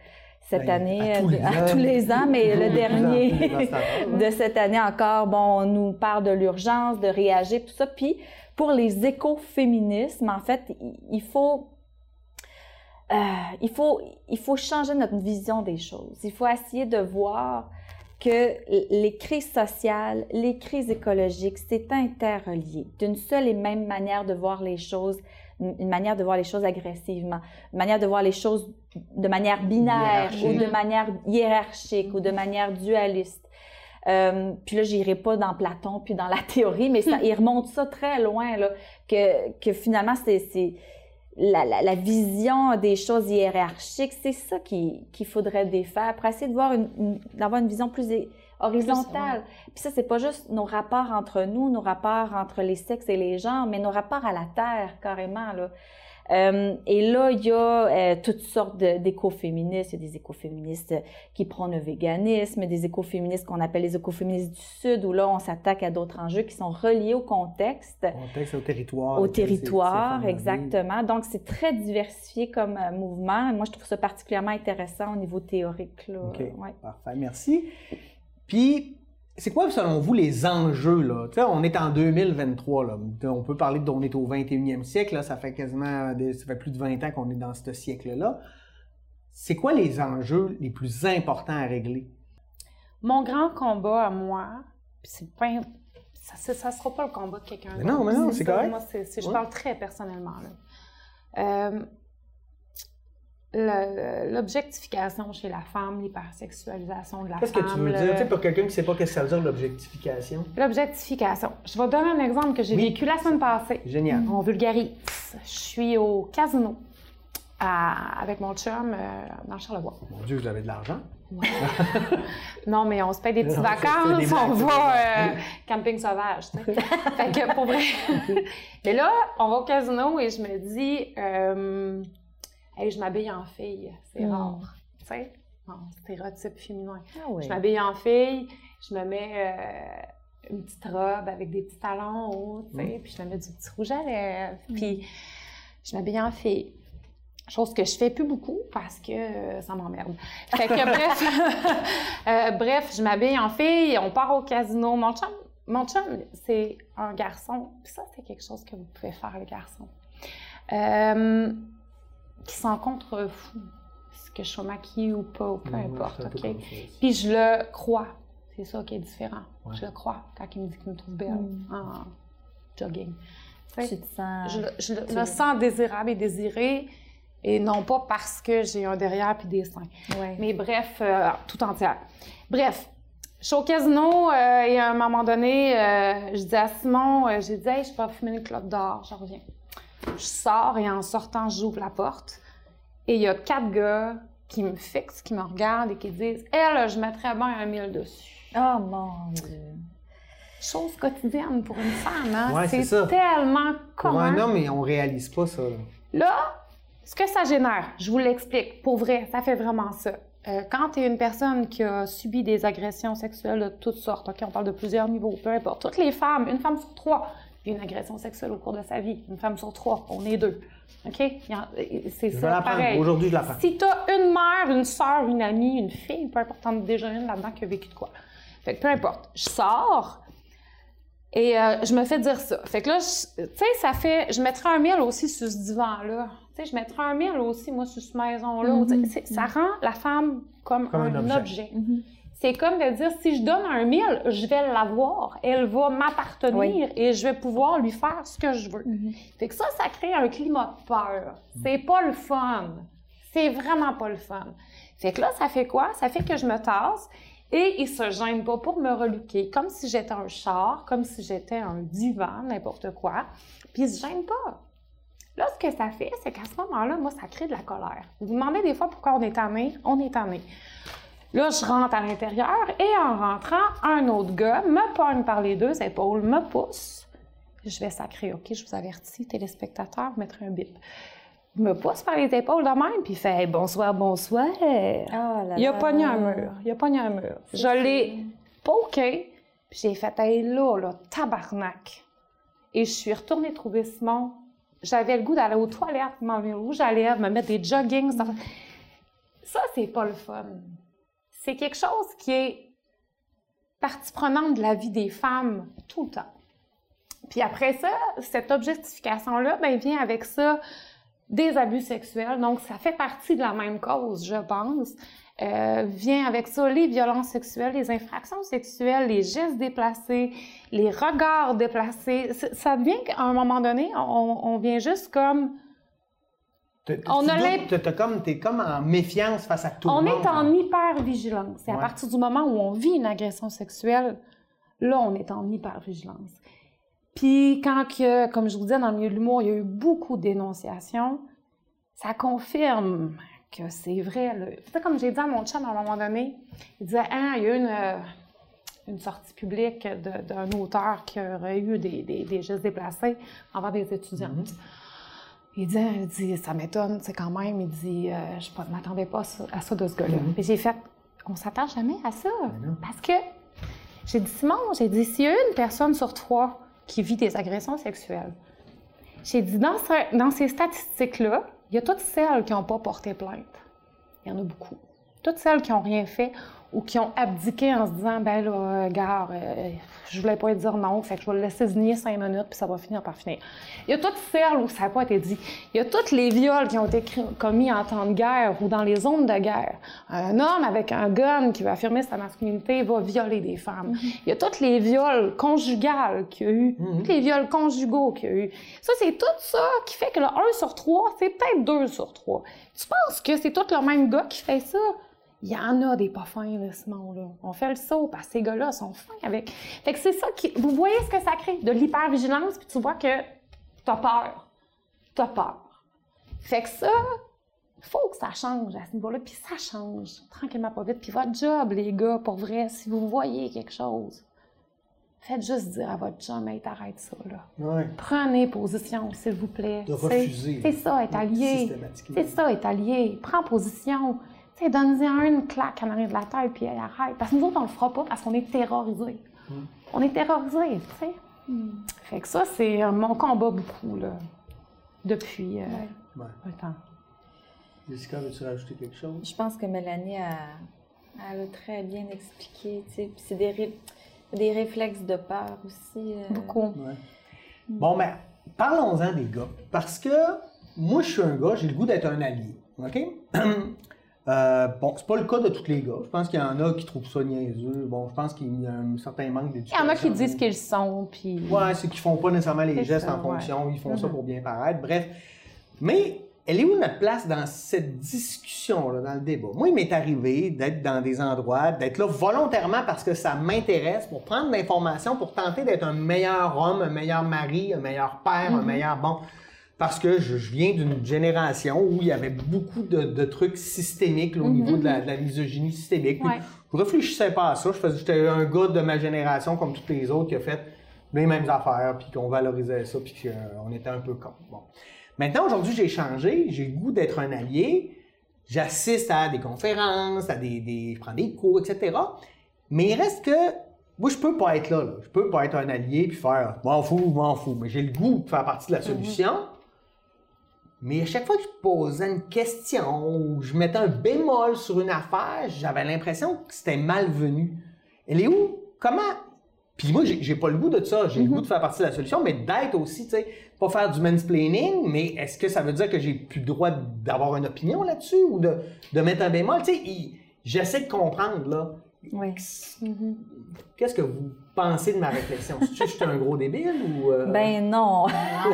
cette année, à tous les ans, mais le dernier de cette année encore, bon, on nous parle de l'urgence, de réagir, tout ça. Puis, pour les écoféminismes, en fait, il faut changer notre vision des choses. Il faut essayer de voir que les crises sociales, les crises écologiques, c'est interrelié. D'une seule et même manière de voir les choses, une manière de voir les choses agressivement, une manière de voir les choses de manière binaire ou de manière hiérarchique ou de manière dualiste. Puis là, j'irai pas dans Platon puis dans la théorie, mais ça, il remonte ça très loin, là, que finalement, c'est la vision des choses hiérarchiques, c'est ça qu'il faudrait défaire pour essayer de d'avoir une vision plus horizontale. Puis ça, c'est pas juste nos rapports entre nous, nos rapports entre les sexes et les genres, mais nos rapports à la Terre, carrément, là. Et là, il y a toutes sortes d'écoféministes. Il y a des écoféministes qui prônent le véganisme, des écoféministes qu'on appelle les écoféministes du Sud, où là, on s'attaque à d'autres enjeux qui sont reliés au contexte. Au territoire. Au territoire, exactement. Donc, c'est très diversifié comme mouvement. Moi, je trouve ça particulièrement intéressant au niveau théorique, là. OK, parfait, merci. Puis, c'est quoi, selon vous, les enjeux, là? Tu sais, on est en 2023, là. On peut parler qu'on est au 21e siècle, là. Ça fait plus de 20 ans qu'on est dans ce siècle-là. C'est quoi les enjeux les plus importants à régler? Mon grand combat à moi, puis c'est pas... Ça sera pas le combat de quelqu'un d'autre. Mais non, c'est correct. Moi, je parle très personnellement, là. L'objectification chez la femme, l'hypersexualisation de la femme. Qu'est-ce que tu veux dire? Tu sais, pour quelqu'un qui ne sait pas ce que ça veut dire, l'objectification. L'objectification. Je vais donner un exemple que j'ai vécu la semaine passée. Génial. On vulgarise. Je suis au casino avec mon chum dans Charlevoix. Mon Dieu, vous avez de l'argent? Ouais. Non, mais on se paye des petites vacances, on va camping sauvage, tu sais. Fait que, pour vrai. Mais là, on va au casino et je me dis... Hey, je m'habille en fille, c'est rare, tu sais, stéréotype féminin. Ah oui. Je m'habille en fille, je me mets une petite robe avec des petits talons hauts, tu sais, puis je me mets du petit rouge à lèvres, puis je m'habille en fille. Chose que je fais plus beaucoup parce que ça m'emmerde. Fait que bref, je m'habille en fille, on part au casino. Mon chum, c'est un garçon, puis ça, c'est quelque chose que vous pouvez faire, les garçons. Qui s'en contrefou, est-ce que je sois maquillée ou pas, ou peu importe, OK? Puis je le crois, c'est ça qui est différent. Ouais. Je le crois quand il me dit qu'il me trouve belle en jogging. Tu te sens... Je me sens désirable et désirée, et non pas parce que j'ai un derrière puis des seins. Ouais. Mais bref, tout entière. Bref, je suis au casino et à un moment donné, je dis à Simon, j'ai dit « Hey, je peux fumer une clope dehors, je reviens. » Je sors et en sortant, j'ouvre la porte et il y a 4 gars qui me fixent, qui me regardent et qui disent « Elle, je mettrais bien un 1000 dessus. » Oh mon Dieu! Chose quotidienne pour une femme, hein? Ouais, c'est tellement commun. Pour un homme, on réalise pas ça. Là, ce que ça génère, je vous l'explique, pour vrai, ça fait vraiment ça. Quand tu es une personne qui a subi des agressions sexuelles de toutes sortes, OK, on parle de plusieurs niveaux, peu importe, toutes les femmes, une femme sur 3, une agression sexuelle au cours de sa vie. Une femme sur 3, on est 2. OK? C'est ça, pareil. Aujourd'hui, je l'apprends. Si tu as une mère, une sœur, une amie, une fille, peu importe, t'en as déjà une là-dedans qui a vécu de quoi. Fait que peu importe. Je sors et je me fais dire ça. Fait que là, tu sais, ça fait... Je mettrais un 1000 aussi sur ce divan-là. Tu sais, je mettrais un 1000 aussi, moi, sur cette maison-là. Ça rend la femme comme un objet. C'est comme de dire, si je donne un 1000, je vais l'avoir. Elle va m'appartenir et je vais pouvoir lui faire ce que je veux. Fait que ça crée un climat de peur. C'est pas le fun. C'est vraiment pas le fun. Fait que là, ça fait quoi? Ça fait que je me tasse et il se gêne pas pour me relooker, comme si j'étais un char, comme si j'étais un divan, n'importe quoi. Puis il se gêne pas. Là, ce que ça fait, c'est qu'à ce moment-là, moi, ça crée de la colère. Vous vous demandez des fois pourquoi on est tanné? On est tanné. Là, je rentre à l'intérieur et en rentrant, un autre gars me pogne par les 2 épaules, me pousse. Je vais sacrer, OK, je vous avertis, téléspectateurs, vous mettrez un bip. Il me pousse par les épaules de même, puis il fait hey, « Bonsoir, bonsoir. Oh » Il a pogné un mur. Je l'ai poké, puis j'ai fait hey, « là, tabarnak. » Et je suis retournée trouver Simon. J'avais le goût d'aller aux toilettes, m'enlever le rouge à lèvres, me mettre des joggings. Ça, c'est pas le fun. C'est quelque chose qui est partie prenante de la vie des femmes tout le temps. Puis après ça, cette objectification-là, ben, vient avec ça des abus sexuels. Donc, ça fait partie de la même cause, je pense. Vient avec ça les violences sexuelles, les infractions sexuelles, les gestes déplacés, les regards déplacés. Ça devient qu'à un moment donné, on vient juste comme... T'es comme en méfiance face à tout le monde. On est en hyper-vigilance. C'est à partir du moment où on vit une agression sexuelle, là, on est en hyper-vigilance. Puis quand, comme je vous disais, dans le milieu de l'humour, il y a eu beaucoup de dénonciations, ça confirme que c'est vrai. Tu sais, comme j'ai dit à mon chum à un moment donné, il disait « Ah, il y a eu une sortie publique d'un auteur qui aurait eu des gestes déplacés envers des étudiantes. Il dit « Ça m'étonne, c'est quand même. » Il dit « Je ne m'attendais pas à ça de ce gars-là. Puis j'ai fait « On ne s'attend jamais à ça. » Parce que j'ai dit « Simon, s'il y a une personne sur 3 qui vit des agressions sexuelles, j'ai dit dans ces statistiques-là, il y a toutes celles qui n'ont pas porté plainte. Il y en a beaucoup. Toutes celles qui n'ont rien fait ou qui ont abdiqué en se disant « Ben là, gars, je voulais pas dire non, fait que je vais le laisser signer 5 minutes puis ça va finir par finir. » Il y a toutes celles où ça n'a pas été dit. Il y a tous les viols qui ont été commis en temps de guerre ou dans les zones de guerre. Un homme avec un gun qui veut affirmer sa masculinité va violer des femmes. Il y a tous les viols conjugaux qu'il y a eu, tous les viols conjugaux qu'il y a eu. Ça, c'est tout ça qui fait que le 1 sur 3, c'est peut-être 2 sur 3. Tu penses que c'est tout le même gars qui fait ça? Il y en a des pas fins, là, Simon, là. On fait le saut, parce que ces gars-là sont fins avec... Fait que c'est ça qui... Vous voyez ce que ça crée? De l'hypervigilance, puis tu vois que t'as peur. T'as peur. Fait que ça, il faut que ça change à ce niveau-là, puis ça change, tranquillement, pas vite. Puis votre job, les gars, pour vrai, si vous voyez quelque chose, faites juste dire à votre chum, hey, t'arrêtes ça, là. Ouais. Prenez position, s'il vous plaît. De refuser. C'est ça, être allié. C'est ça, être allié. Prends position. Donne-y une claque en arrière de la tête, puis elle arrête. Parce que nous autres, on le fera pas parce qu'on est terrorisés. On est terrorisés, tu sais. Fait que ça, c'est mon combat beaucoup, là, depuis un temps. Jessica, veux-tu rajouter quelque chose? Je pense que Mélanie elle a très bien expliqué, tu sais. Puis c'est des réflexes de peur aussi. Beaucoup. Ouais. Bon, mais parlons-en des gars. Parce que moi, je suis un gars, j'ai le goût d'être un allié. OK? Bon, c'est pas le cas de tous les gars. Je pense qu'il y en a qui trouvent ça niaiseux. Bon, je pense qu'il y a un certain manque d'éducation. Il y en a qui disent qu'ils sont, puis... Ouais, c'est qu'ils font pas nécessairement les gestes en fonction. Ils font ça pour bien paraître. Bref. Mais elle est où notre place dans cette discussion-là, dans le débat? Moi, il m'est arrivé d'être dans des endroits, d'être là volontairement parce que ça m'intéresse, pour prendre de l'information, pour tenter d'être un meilleur homme, un meilleur mari, un meilleur père, un meilleur... Bon... Parce que je viens d'une génération où il y avait beaucoup de trucs systémiques là, au niveau de la misogynie systémique. Puis, je réfléchissais pas à ça. J'étais un gars de ma génération, comme tous les autres, qui a fait les mêmes affaires, puis qu'on valorisait ça, puis qu'on était un peu con. Bon. Maintenant, aujourd'hui, j'ai changé. J'ai le goût d'être un allié. J'assiste à des conférences, je prends des cours, etc. Mais il reste que... Moi, je peux pas être là. Je peux pas être un allié puis faire « m'en fous ». Mais j'ai le goût de faire partie de la solution. Mais à chaque fois que je posais une question ou je mettais un bémol sur une affaire, j'avais l'impression que c'était malvenu. Elle est où? Comment? Puis moi, j'ai pas le goût de ça. J'ai le goût de faire partie de la solution, mais d'être aussi, tu sais, pas faire du mansplaining, mais est-ce que ça veut dire que j'ai plus le droit d'avoir une opinion là-dessus ou de mettre un bémol? Tu sais, j'essaie de comprendre, là. Oui. Qu'est-ce que vous pensez de ma réflexion? Est-ce que je suis un gros débile ou... Ben non.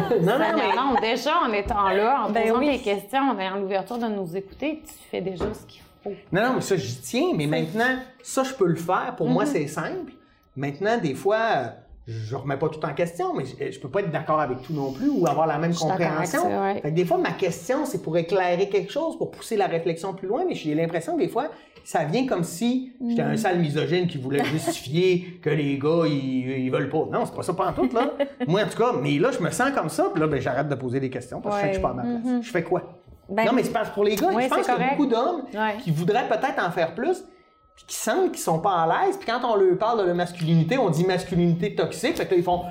non, déjà, en étant là, en posant des questions, en ayant l'ouverture de nous écouter, tu fais déjà ce qu'il faut. Non, mais ça, j'y tiens. Mais maintenant, ça, je peux le faire. Pour moi, c'est simple. Maintenant, des fois, je remets pas tout en question, mais je peux pas être d'accord avec tout non plus ou avoir la même compréhension. Ça, fait que des fois, ma question, c'est pour éclairer quelque chose, pour pousser la réflexion plus loin, mais j'ai l'impression que des fois, ça vient comme si j'étais un sale misogyne qui voulait justifier que les gars, ils veulent pas. Non, c'est pas ça pantoute, là. Moi, en tout cas, mais là, je me sens comme ça, puis là, ben, j'arrête de poser des questions parce que je sais que je suis pas à ma place. Je fais quoi? Ben, non, mais c'est parce que pour les gars, je pense qu'il y a beaucoup d'hommes qui voudraient peut-être en faire plus, puis qui sentent qu'ils sont pas à l'aise, puis quand on leur parle de la masculinité, on dit masculinité toxique, fait que là, ils font...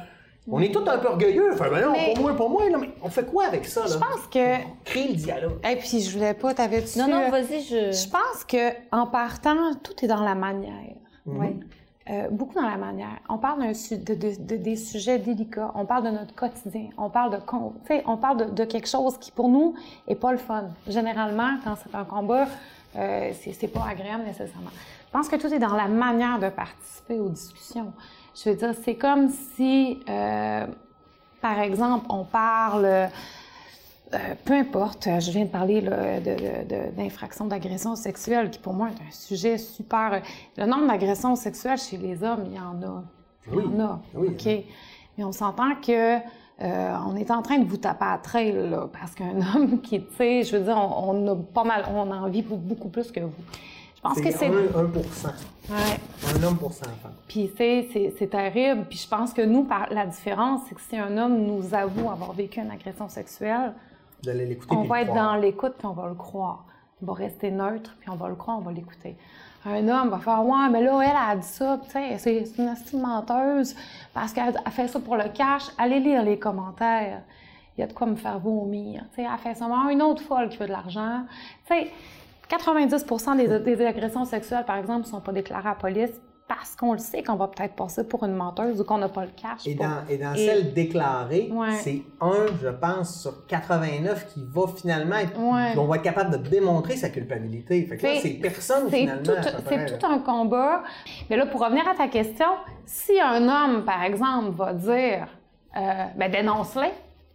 On est tous un peu orgueilleux. Enfin, ben non, pas moi, là, mais on fait quoi avec ça, là? Je pense que... Créer le dialogue. Et puis, je voulais pas, t'avais-tu... Non, vas-y, Je pense qu'en partant, tout est dans la manière. Oui. Beaucoup dans la manière. On parle des sujets délicats. On parle de notre quotidien. On parle de quelque chose qui, pour nous, est pas le fun. Généralement, quand c'est un combat, c'est pas agréable nécessairement. Je pense que tout est dans la manière de participer aux discussions. Je veux dire, c'est comme si, par exemple, on parle... peu importe, je viens de parler là, d'infractions d'agression sexuelle, qui pour moi est un sujet super... Le nombre d'agressions sexuelles chez les hommes, il y en a. Il y en a, OK? Mais on s'entend que on est en train de vous taper à trail, là, parce qu'un homme qui, tu sais, je veux dire, on a pas mal, on en vit beaucoup plus que vous. Je pense que c'est... 1%. Ouais. Un homme pour 100 femmes. Puis c'est terrible. Puis je pense que nous, la différence, c'est que si un homme nous avoue avoir vécu une agression sexuelle, on va être dans l'écoute, puis on va le croire. On va rester neutre, puis on va le croire, on va l'écouter. Un homme va faire « Ouais, mais là, elle a dit ça, tu sais, c'est une estime menteuse, parce qu'elle a fait ça pour le cash. » Allez lire les commentaires. Il y a de quoi me faire vomir. Tu sais, elle fait ça. Une autre folle qui veut de l'argent. Tu sais, 90% des agressions sexuelles, par exemple, ne sont pas déclarées à la police parce qu'on le sait qu'on va peut-être passer pour une menteuse ou qu'on n'a pas le cash. Et dans celles déclarées, c'est je pense, sur 89 qui va finalement être... On va être capable de démontrer sa culpabilité. Fait que là, c'est personne, finalement. C'est tout un combat. Mais là, pour revenir à ta question, si un homme, par exemple, va dire dénonce-les.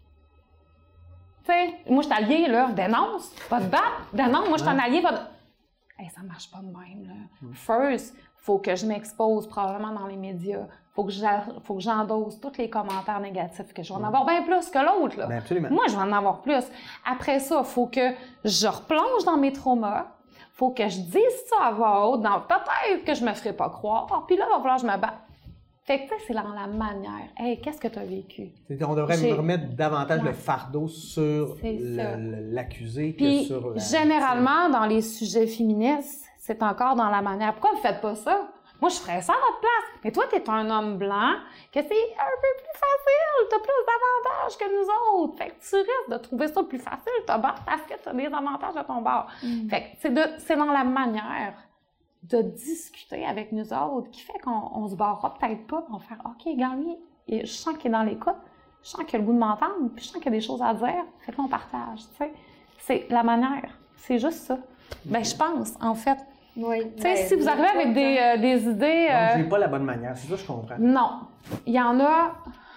Tu sais, moi, je suis allié, là, dénonce, va te battre, dénonce, moi, je suis un allié, va te... Hey, ça marche pas de même, là. First, faut que je m'expose probablement dans les médias. Faut que j'endosse tous les commentaires négatifs, que je vais en avoir bien plus que l'autre, là. Bien, absolument. Moi, je vais en avoir plus. Après ça, faut que je replonge dans mes traumas. Faut que je dise ça à voix haute. Peut-être que je me ferai pas croire. Puis là, il va falloir que je me batte. Fait que, tu sais, c'est dans la manière. Hey, qu'est-ce que tu as vécu? On devrait remettre davantage le fardeau sur l'accusé que sur... Généralement, dans les sujets féministes, c'est encore dans la manière. Pourquoi vous faites pas ça? Moi, je ferais ça à votre place. Mais toi, tu es un homme blanc, que c'est un peu plus facile. Tu as plus d'avantages que nous autres. Fait que tu risques de trouver ça plus facile, te battre, parce que tu as des avantages à ton bord. Fait que c'est dans la manière de discuter avec nous autres qui fait qu'on se barrera peut-être pas, on va faire « OK, regarde lui, je sens qu'il est dans l'écoute, je sens qu'il a le goût de m'entendre, puis je sens qu'il y a des choses à dire. » Fait qu'on partage, tu sais. C'est la manière. C'est juste ça. Ben je pense, en fait. Oui. Tu sais, si vous arrivez avec des idées... Non, j'ai pas la bonne manière, c'est ça que je comprends. Non. Il y en a...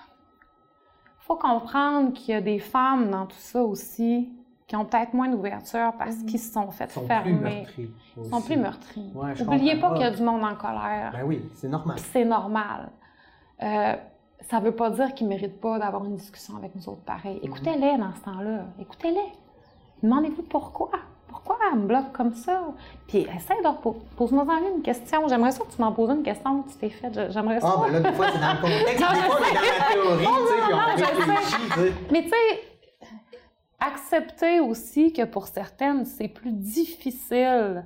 Faut comprendre qu'il y a des femmes dans tout ça aussi qui ont peut-être moins d'ouverture parce qu'ils se sont fait fermer. Ils sont plus meurtris. Ouais, n'oubliez pas qu'il y a du monde en colère. Ben oui, c'est normal. Puis c'est normal. Ça veut pas dire qu'ils méritent pas d'avoir une discussion avec nous autres pareil. Écoutez-les dans ce temps-là. Écoutez-les. Demandez-vous pourquoi. Pourquoi elle me bloque comme ça? Puis essaye de pose-moi une question. J'aimerais ça que tu m'en poses une question que tu t'es faite. J'aimerais ça. Ah, ben là, des fois, c'est dans le contexte. Des fois, on est dans la théorie, tu sais, puis on réfléchit, tu sais. Mais tu sais, accepter aussi que pour certaines, c'est plus difficile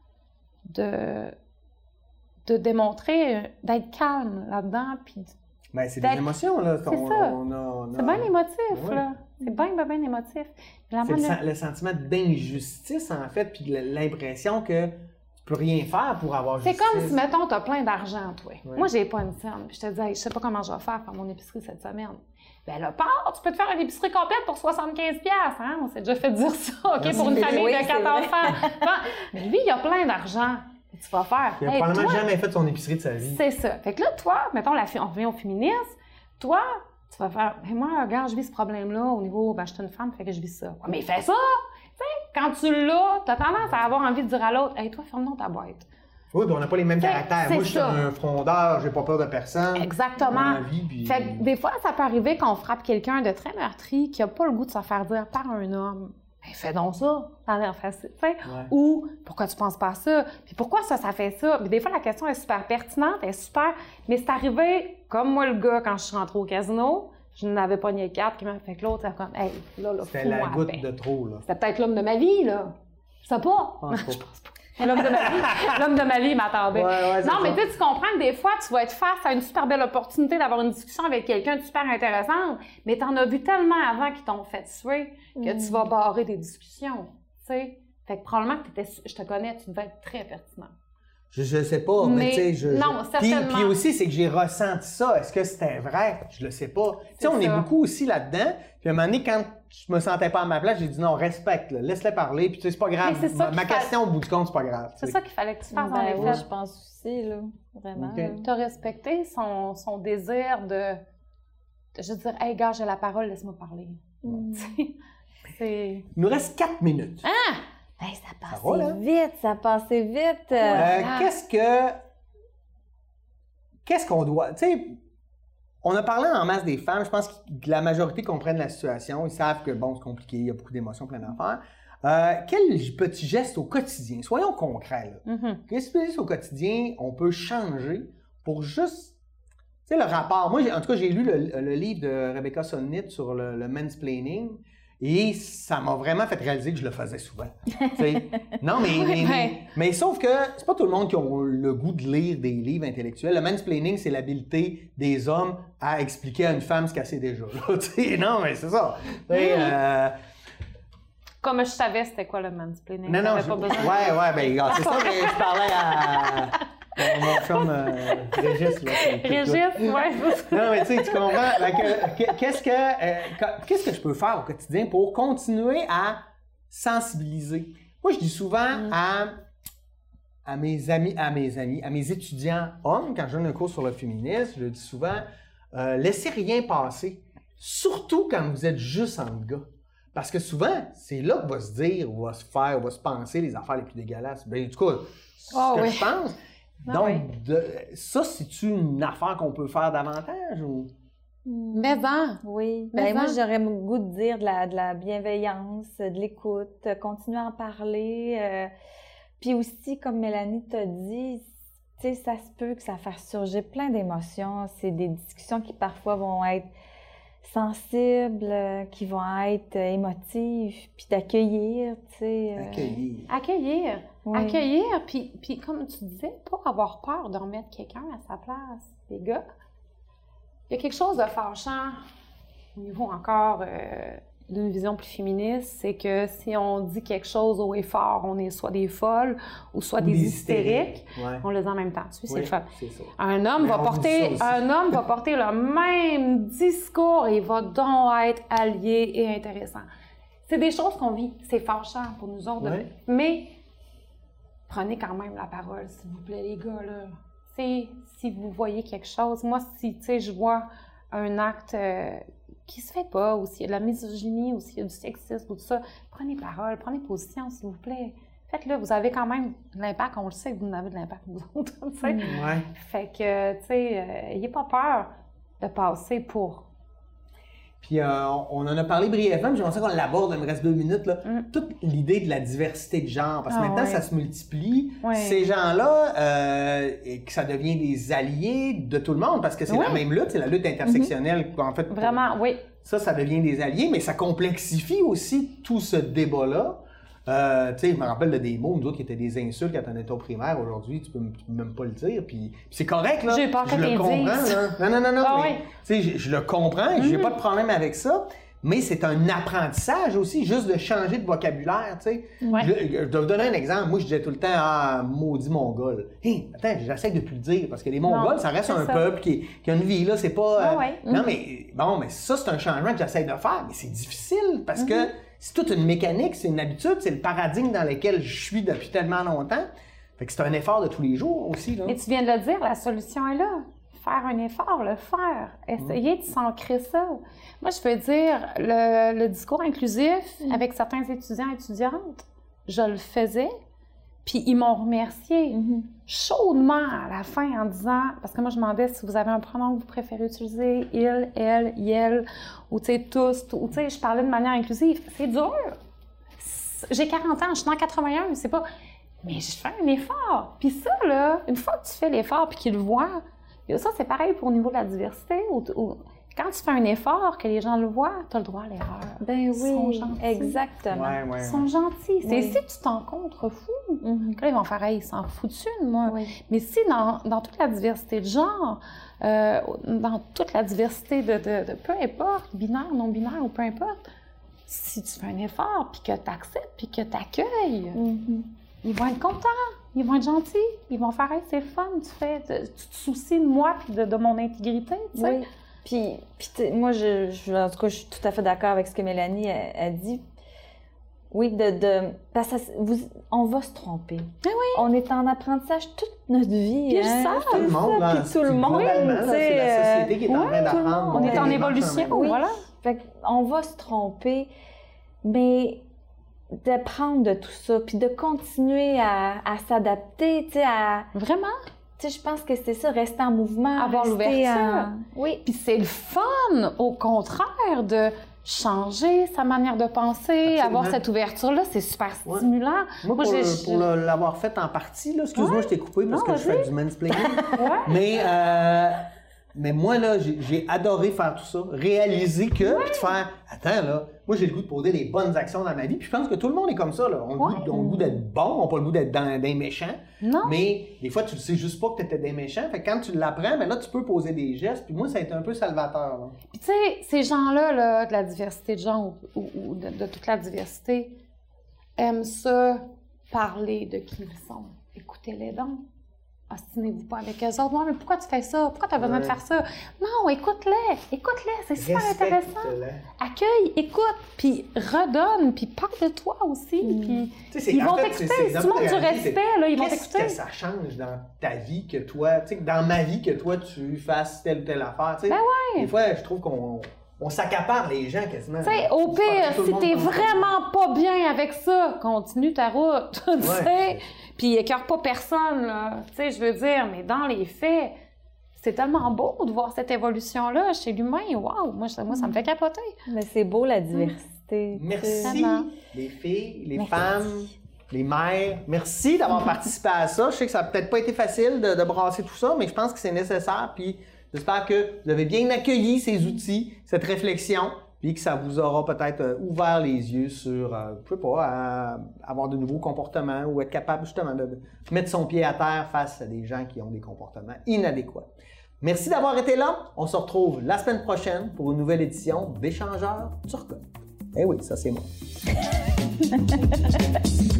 de démontrer, d'être calme là-dedans, puis... Ben, c'est des émotions, là. C'est ça. C'est bien émotif, là. C'est bien émotif. C'est le sentiment d'injustice, en fait, puis l'impression que tu peux rien faire pour avoir justice. C'est comme si, mettons, tu as plein d'argent, toi. Ouais. Moi, j'ai pas une scène. Puis je te dis, hey, je sais pas comment je vais faire pour mon épicerie cette semaine. Ben là, tu peux te faire une épicerie complète pour 75$, hein? On s'est déjà fait dire ça, OK, pour une famille de 4 enfants. Mais lui, il a plein d'argent. Tu vas faire. Il n'a probablement jamais fait son épicerie de sa vie. C'est ça. Fait que là, toi, mettons, on revient au féminisme, toi, tu vas faire, hey, moi, regarde, je vis ce problème-là au niveau, je suis une femme, fait que je vis ça. Ouais, mais fais ça! Tu sais, quand tu l'as, tu as tendance à avoir envie de dire à l'autre, hey, toi, ferme-nous ta boîte. Oui, puis on n'a pas les mêmes caractères. Moi, je suis un frondeur, j'ai pas peur de personne. Exactement. Puis... Fait que des fois, ça peut arriver qu'on frappe quelqu'un de très meurtri qui n'a pas le goût de se faire dire par un homme. Ben, fais donc ça, ça a l'air facile, tu sais. Ouais. Ou, pourquoi tu penses pas à ça? Puis pourquoi ça fait ça? Puis des fois, la question est super pertinente, elle est super... Mais c'est arrivé, comme moi, le gars, quand je suis rentrée au casino, je n'avais pas ni 4 qui m'a fait que l'autre, c'est comme, hey, là, c'était la goutte de trop, là. C'était peut-être l'homme de ma vie, là. Je sais pas. Je pense pas. L'homme de ma vie m'attendait. Ouais, non, mais tu comprends que des fois, tu vas être face à une super belle opportunité d'avoir une discussion avec quelqu'un de super intéressant, mais tu en as vu tellement avant qu'ils t'ont fait tuer que tu vas barrer des discussions, tu sais. Fait que probablement que je te connais, tu devais être très pertinent. Je sais pas, mais tu sais, non, certainement. Puis aussi, c'est que j'ai ressenti ça. Est-ce que c'était vrai? Je le sais pas. Tu sais, on est beaucoup aussi là-dedans. Puis à un moment donné, quand je me sentais pas à ma place, j'ai dit non, respecte, là, laisse-les parler. Puis tu sais, c'est pas grave. Ma question, au bout du compte, c'est pas grave. C'est ça qu'il fallait que tu fasses dans les faits. Oui, je pense aussi, là. Vraiment. Okay. Tu as respecté son désir de juste dire, hey, gars, j'ai la parole, laisse-moi parler. Il nous reste 4 minutes. Ah! Hey, ça passait vite. Qu'est-ce qu'on doit... Tu sais, on a parlé en masse des femmes. Je pense que la majorité comprennent la situation. Ils savent que, bon, c'est compliqué, il y a beaucoup d'émotions, plein d'affaires. Quels petits gestes au quotidien? Soyons concrets, là. Quels petits gestes au quotidien on peut changer pour juste... Tu sais, le rapport... Moi, en tout cas, j'ai lu le livre de Rebecca Solnit sur le mansplaining. Et ça m'a vraiment fait réaliser que je le faisais souvent. Non, mais sauf que c'est pas tout le monde qui a le goût de lire des livres intellectuels. Le mansplaining, c'est l'habileté des hommes à expliquer à une femme ce qu'elle sait déjà. Non, mais c'est ça. Comme je savais c'était quoi le mansplaining. Non, pas besoin. Ouais, ben regarde, c'est ça, mais je parlais à... mon chum Régis, là. Régis, ouais. Non, mais tu sais, tu comprends. Qu'est-ce que je peux faire au quotidien pour continuer à sensibiliser? Moi, je dis souvent à mes étudiants hommes, quand je donne un cours sur le féminisme, je dis souvent, laissez rien passer. Surtout quand vous êtes juste entre gars. Parce que souvent, c'est là que va se dire, ou va se faire, ou va se penser les affaires les plus dégueulasses. Ben, en tout cas, ce que je pense. Donc, ça, c'est-tu une affaire qu'on peut faire davantage? Ou... Mais non! Oui. Ben, moi, j'aurais le goût de dire de la bienveillance, de l'écoute, continuer à en parler. Puis aussi, comme Mélanie t'a dit, tu sais, ça se peut que ça fasse surgir plein d'émotions. C'est des discussions qui parfois vont être sensibles, qui vont être émotives, puis d'accueillir, tu sais. Accueillir. Oui. Accueillir, puis comme tu disais, pas avoir peur de remettre quelqu'un à sa place. Les gars, il y a quelque chose de fâchant au niveau encore d'une vision plus féministe, c'est que si on dit quelque chose haut et fort, on est soit des folles ou soit des hystériques. Ouais. On le dit en même temps. C'est le fun. Un homme va porter le même discours et il va donc être allié et intéressant. C'est des choses qu'on vit. C'est fâchant pour nous autres. Ouais. Mais prenez quand même la parole, s'il vous plaît, les gars, là. T'sais, si vous voyez quelque chose, moi, si je vois un acte qui se fait pas, ou s'il y a de la misogynie, ou s'il y a du sexisme, ou tout ça, prenez parole, prenez position, s'il vous plaît. Faites-le, vous avez quand même de l'impact, on le sait que vous en avez de l'impact, vous autres, tu sais. Fait que, tu sais, n'ayez pas peur de passer pour. Puis on en a parlé brièvement, mais j'aimerais qu'on l'aborde, il me reste 2 minutes, là. Toute l'idée de la diversité de genre, parce que maintenant, ça se multiplie. Ces gens-là, et que ça devient des alliés de tout le monde, parce que c'est la même lutte, c'est la lutte intersectionnelle. En fait, vraiment, ça devient des alliés, mais ça complexifie aussi tout ce débat-là. Tu sais, je me rappelle de des mots, nous autres, qui étaient des insultes quand on était au primaire. Aujourd'hui, tu peux même pas le dire, puis c'est correct, là. J'ai peur que je le comprends, là. Non. Tu sais, je le comprends, j'ai pas de problème avec ça, mais c'est un apprentissage aussi, juste de changer de vocabulaire, tu sais. Je dois vous donner un exemple. Moi, je disais tout le temps, ah, maudit mongol. Hé, attends, j'essaie de plus le dire, parce que les mongols, ça reste un peuple qui a une vie, là, c'est pas... Non, mais bon, mais ça, c'est un changement que j'essaie de faire, mais c'est difficile, parce que c'est toute une mécanique, c'est une habitude, c'est le paradigme dans lequel je suis depuis tellement longtemps. Fait que c'est un effort de tous les jours aussi, là. Mais tu viens de le dire, la solution est là. Faire un effort, le faire. Essayer de s'ancrer ça. Moi, je veux dire, le discours inclusif avec certains étudiants et étudiantes, je le faisais, puis ils m'ont remercié chaudement à la fin en disant, parce que moi, je demandais si vous avez un pronom que vous préférez utiliser, il, elle, yel, ou tu sais, tous, ou tu sais, je parlais de manière inclusive. C'est dur. J'ai 40 ans, je suis en 81, c'est pas... Mais je fais un effort. Puis ça, là, une fois que tu fais l'effort puis qu'ils le voient, ça, c'est pareil pour au niveau de la diversité. Quand tu fais un effort, que les gens le voient, tu as le droit à l'erreur. Ben Ils sont oui, gentils. exactement. Ils sont gentils. C'est Oui. si tu t'en contrefous, que là, ils vont faire, hey, ils s'en foutent de moi. Oui. Mais si dans toute la diversité de genre, dans toute la diversité de peu importe, binaire, non-binaire ou peu importe, si tu fais un effort, puis que tu acceptes, puis que tu accueilles, ils vont être contents, ils vont être gentils, ils vont faire, hey, c'est le fun, tu te soucies de moi puis de mon intégrité, tu sais. Oui. Puis moi, en tout cas, je suis tout à fait d'accord avec ce que Mélanie a dit. Oui, parce que on va se tromper. Ah oui. On est en apprentissage toute notre vie. Puis hein? ça, Tout le monde, là, Puis tout le monde, globalement, là, c'est la société qui est en train tout le d'apprendre. monde. On est en les évolution, marches en même. voilà. Fait qu'on va se tromper, mais d'apprendre de tout ça, puis de continuer à s'adapter, tu sais, Vraiment. Tu sais, je pense que c'est ça, rester en mouvement. Avoir rester l'ouverture. Oui. Puis c'est le fun, au contraire, de changer sa manière de penser, Absolument. avoir cette ouverture-là, c'est super stimulant. Moi, pour l'avoir fait en partie, là, excuse-moi, je t'ai coupé parce que je fais du mansplaining. Mais moi, là, j'ai adoré faire tout ça, réaliser que, puis de faire, attends, là, moi, j'ai le goût de poser des bonnes actions dans ma vie, puis je pense que tout le monde est comme ça, là. On a le goût d'être bon, on n'a pas le goût d'être des méchants. Non. Mais des fois, tu le sais juste pas que tu étais des méchants. Fait que quand tu l'apprends, ben là, tu peux poser des gestes, puis moi, ça a été un peu salvateur, là. Puis tu sais, ces gens-là, là, de la diversité de genre ou de toute la diversité, aiment ça, parler de qui ils sont. Écoutez-les donc. Ostinez-vous pas avec eux autres. Non, mais pourquoi tu fais ça? Pourquoi tu as besoin de faire ça? Non, écoute-les, c'est super intéressant. Accueille, écoute, puis redonne, puis parle de toi aussi. Puis ils vont t'écouter. Si tu montres du respect, là, ils vont t'écouter. Qu'est-ce que ça change dans ta vie que toi, tu sais, dans ma vie que toi, tu fasses telle ou telle affaire? Tu sais, des fois, je trouve qu'on s'accapare les gens quasiment. Tu sais, au pire, si t'es vraiment pas bien avec ça, continue ta route, tu sais. Puis écœure pas personne, là. Tu sais, je veux dire, mais dans les faits, c'est tellement beau de voir cette évolution-là chez l'humain. Waouh! Moi, ça me fait capoter. Mais c'est beau, la diversité. Merci, les filles, les femmes, les mères. Merci d'avoir participé à ça. Je sais que ça n'a peut-être pas été facile de brasser tout ça, mais je pense que c'est nécessaire. Puis j'espère que vous avez bien accueilli ces outils, cette réflexion, puis que ça vous aura peut-être ouvert les yeux sur, je sais pas, avoir de nouveaux comportements ou être capable justement de mettre son pied à terre face à des gens qui ont des comportements inadéquats. Merci d'avoir été là. On se retrouve la semaine prochaine pour une nouvelle édition d'Échangeurs Turcotte. Eh oui, ça c'est moi.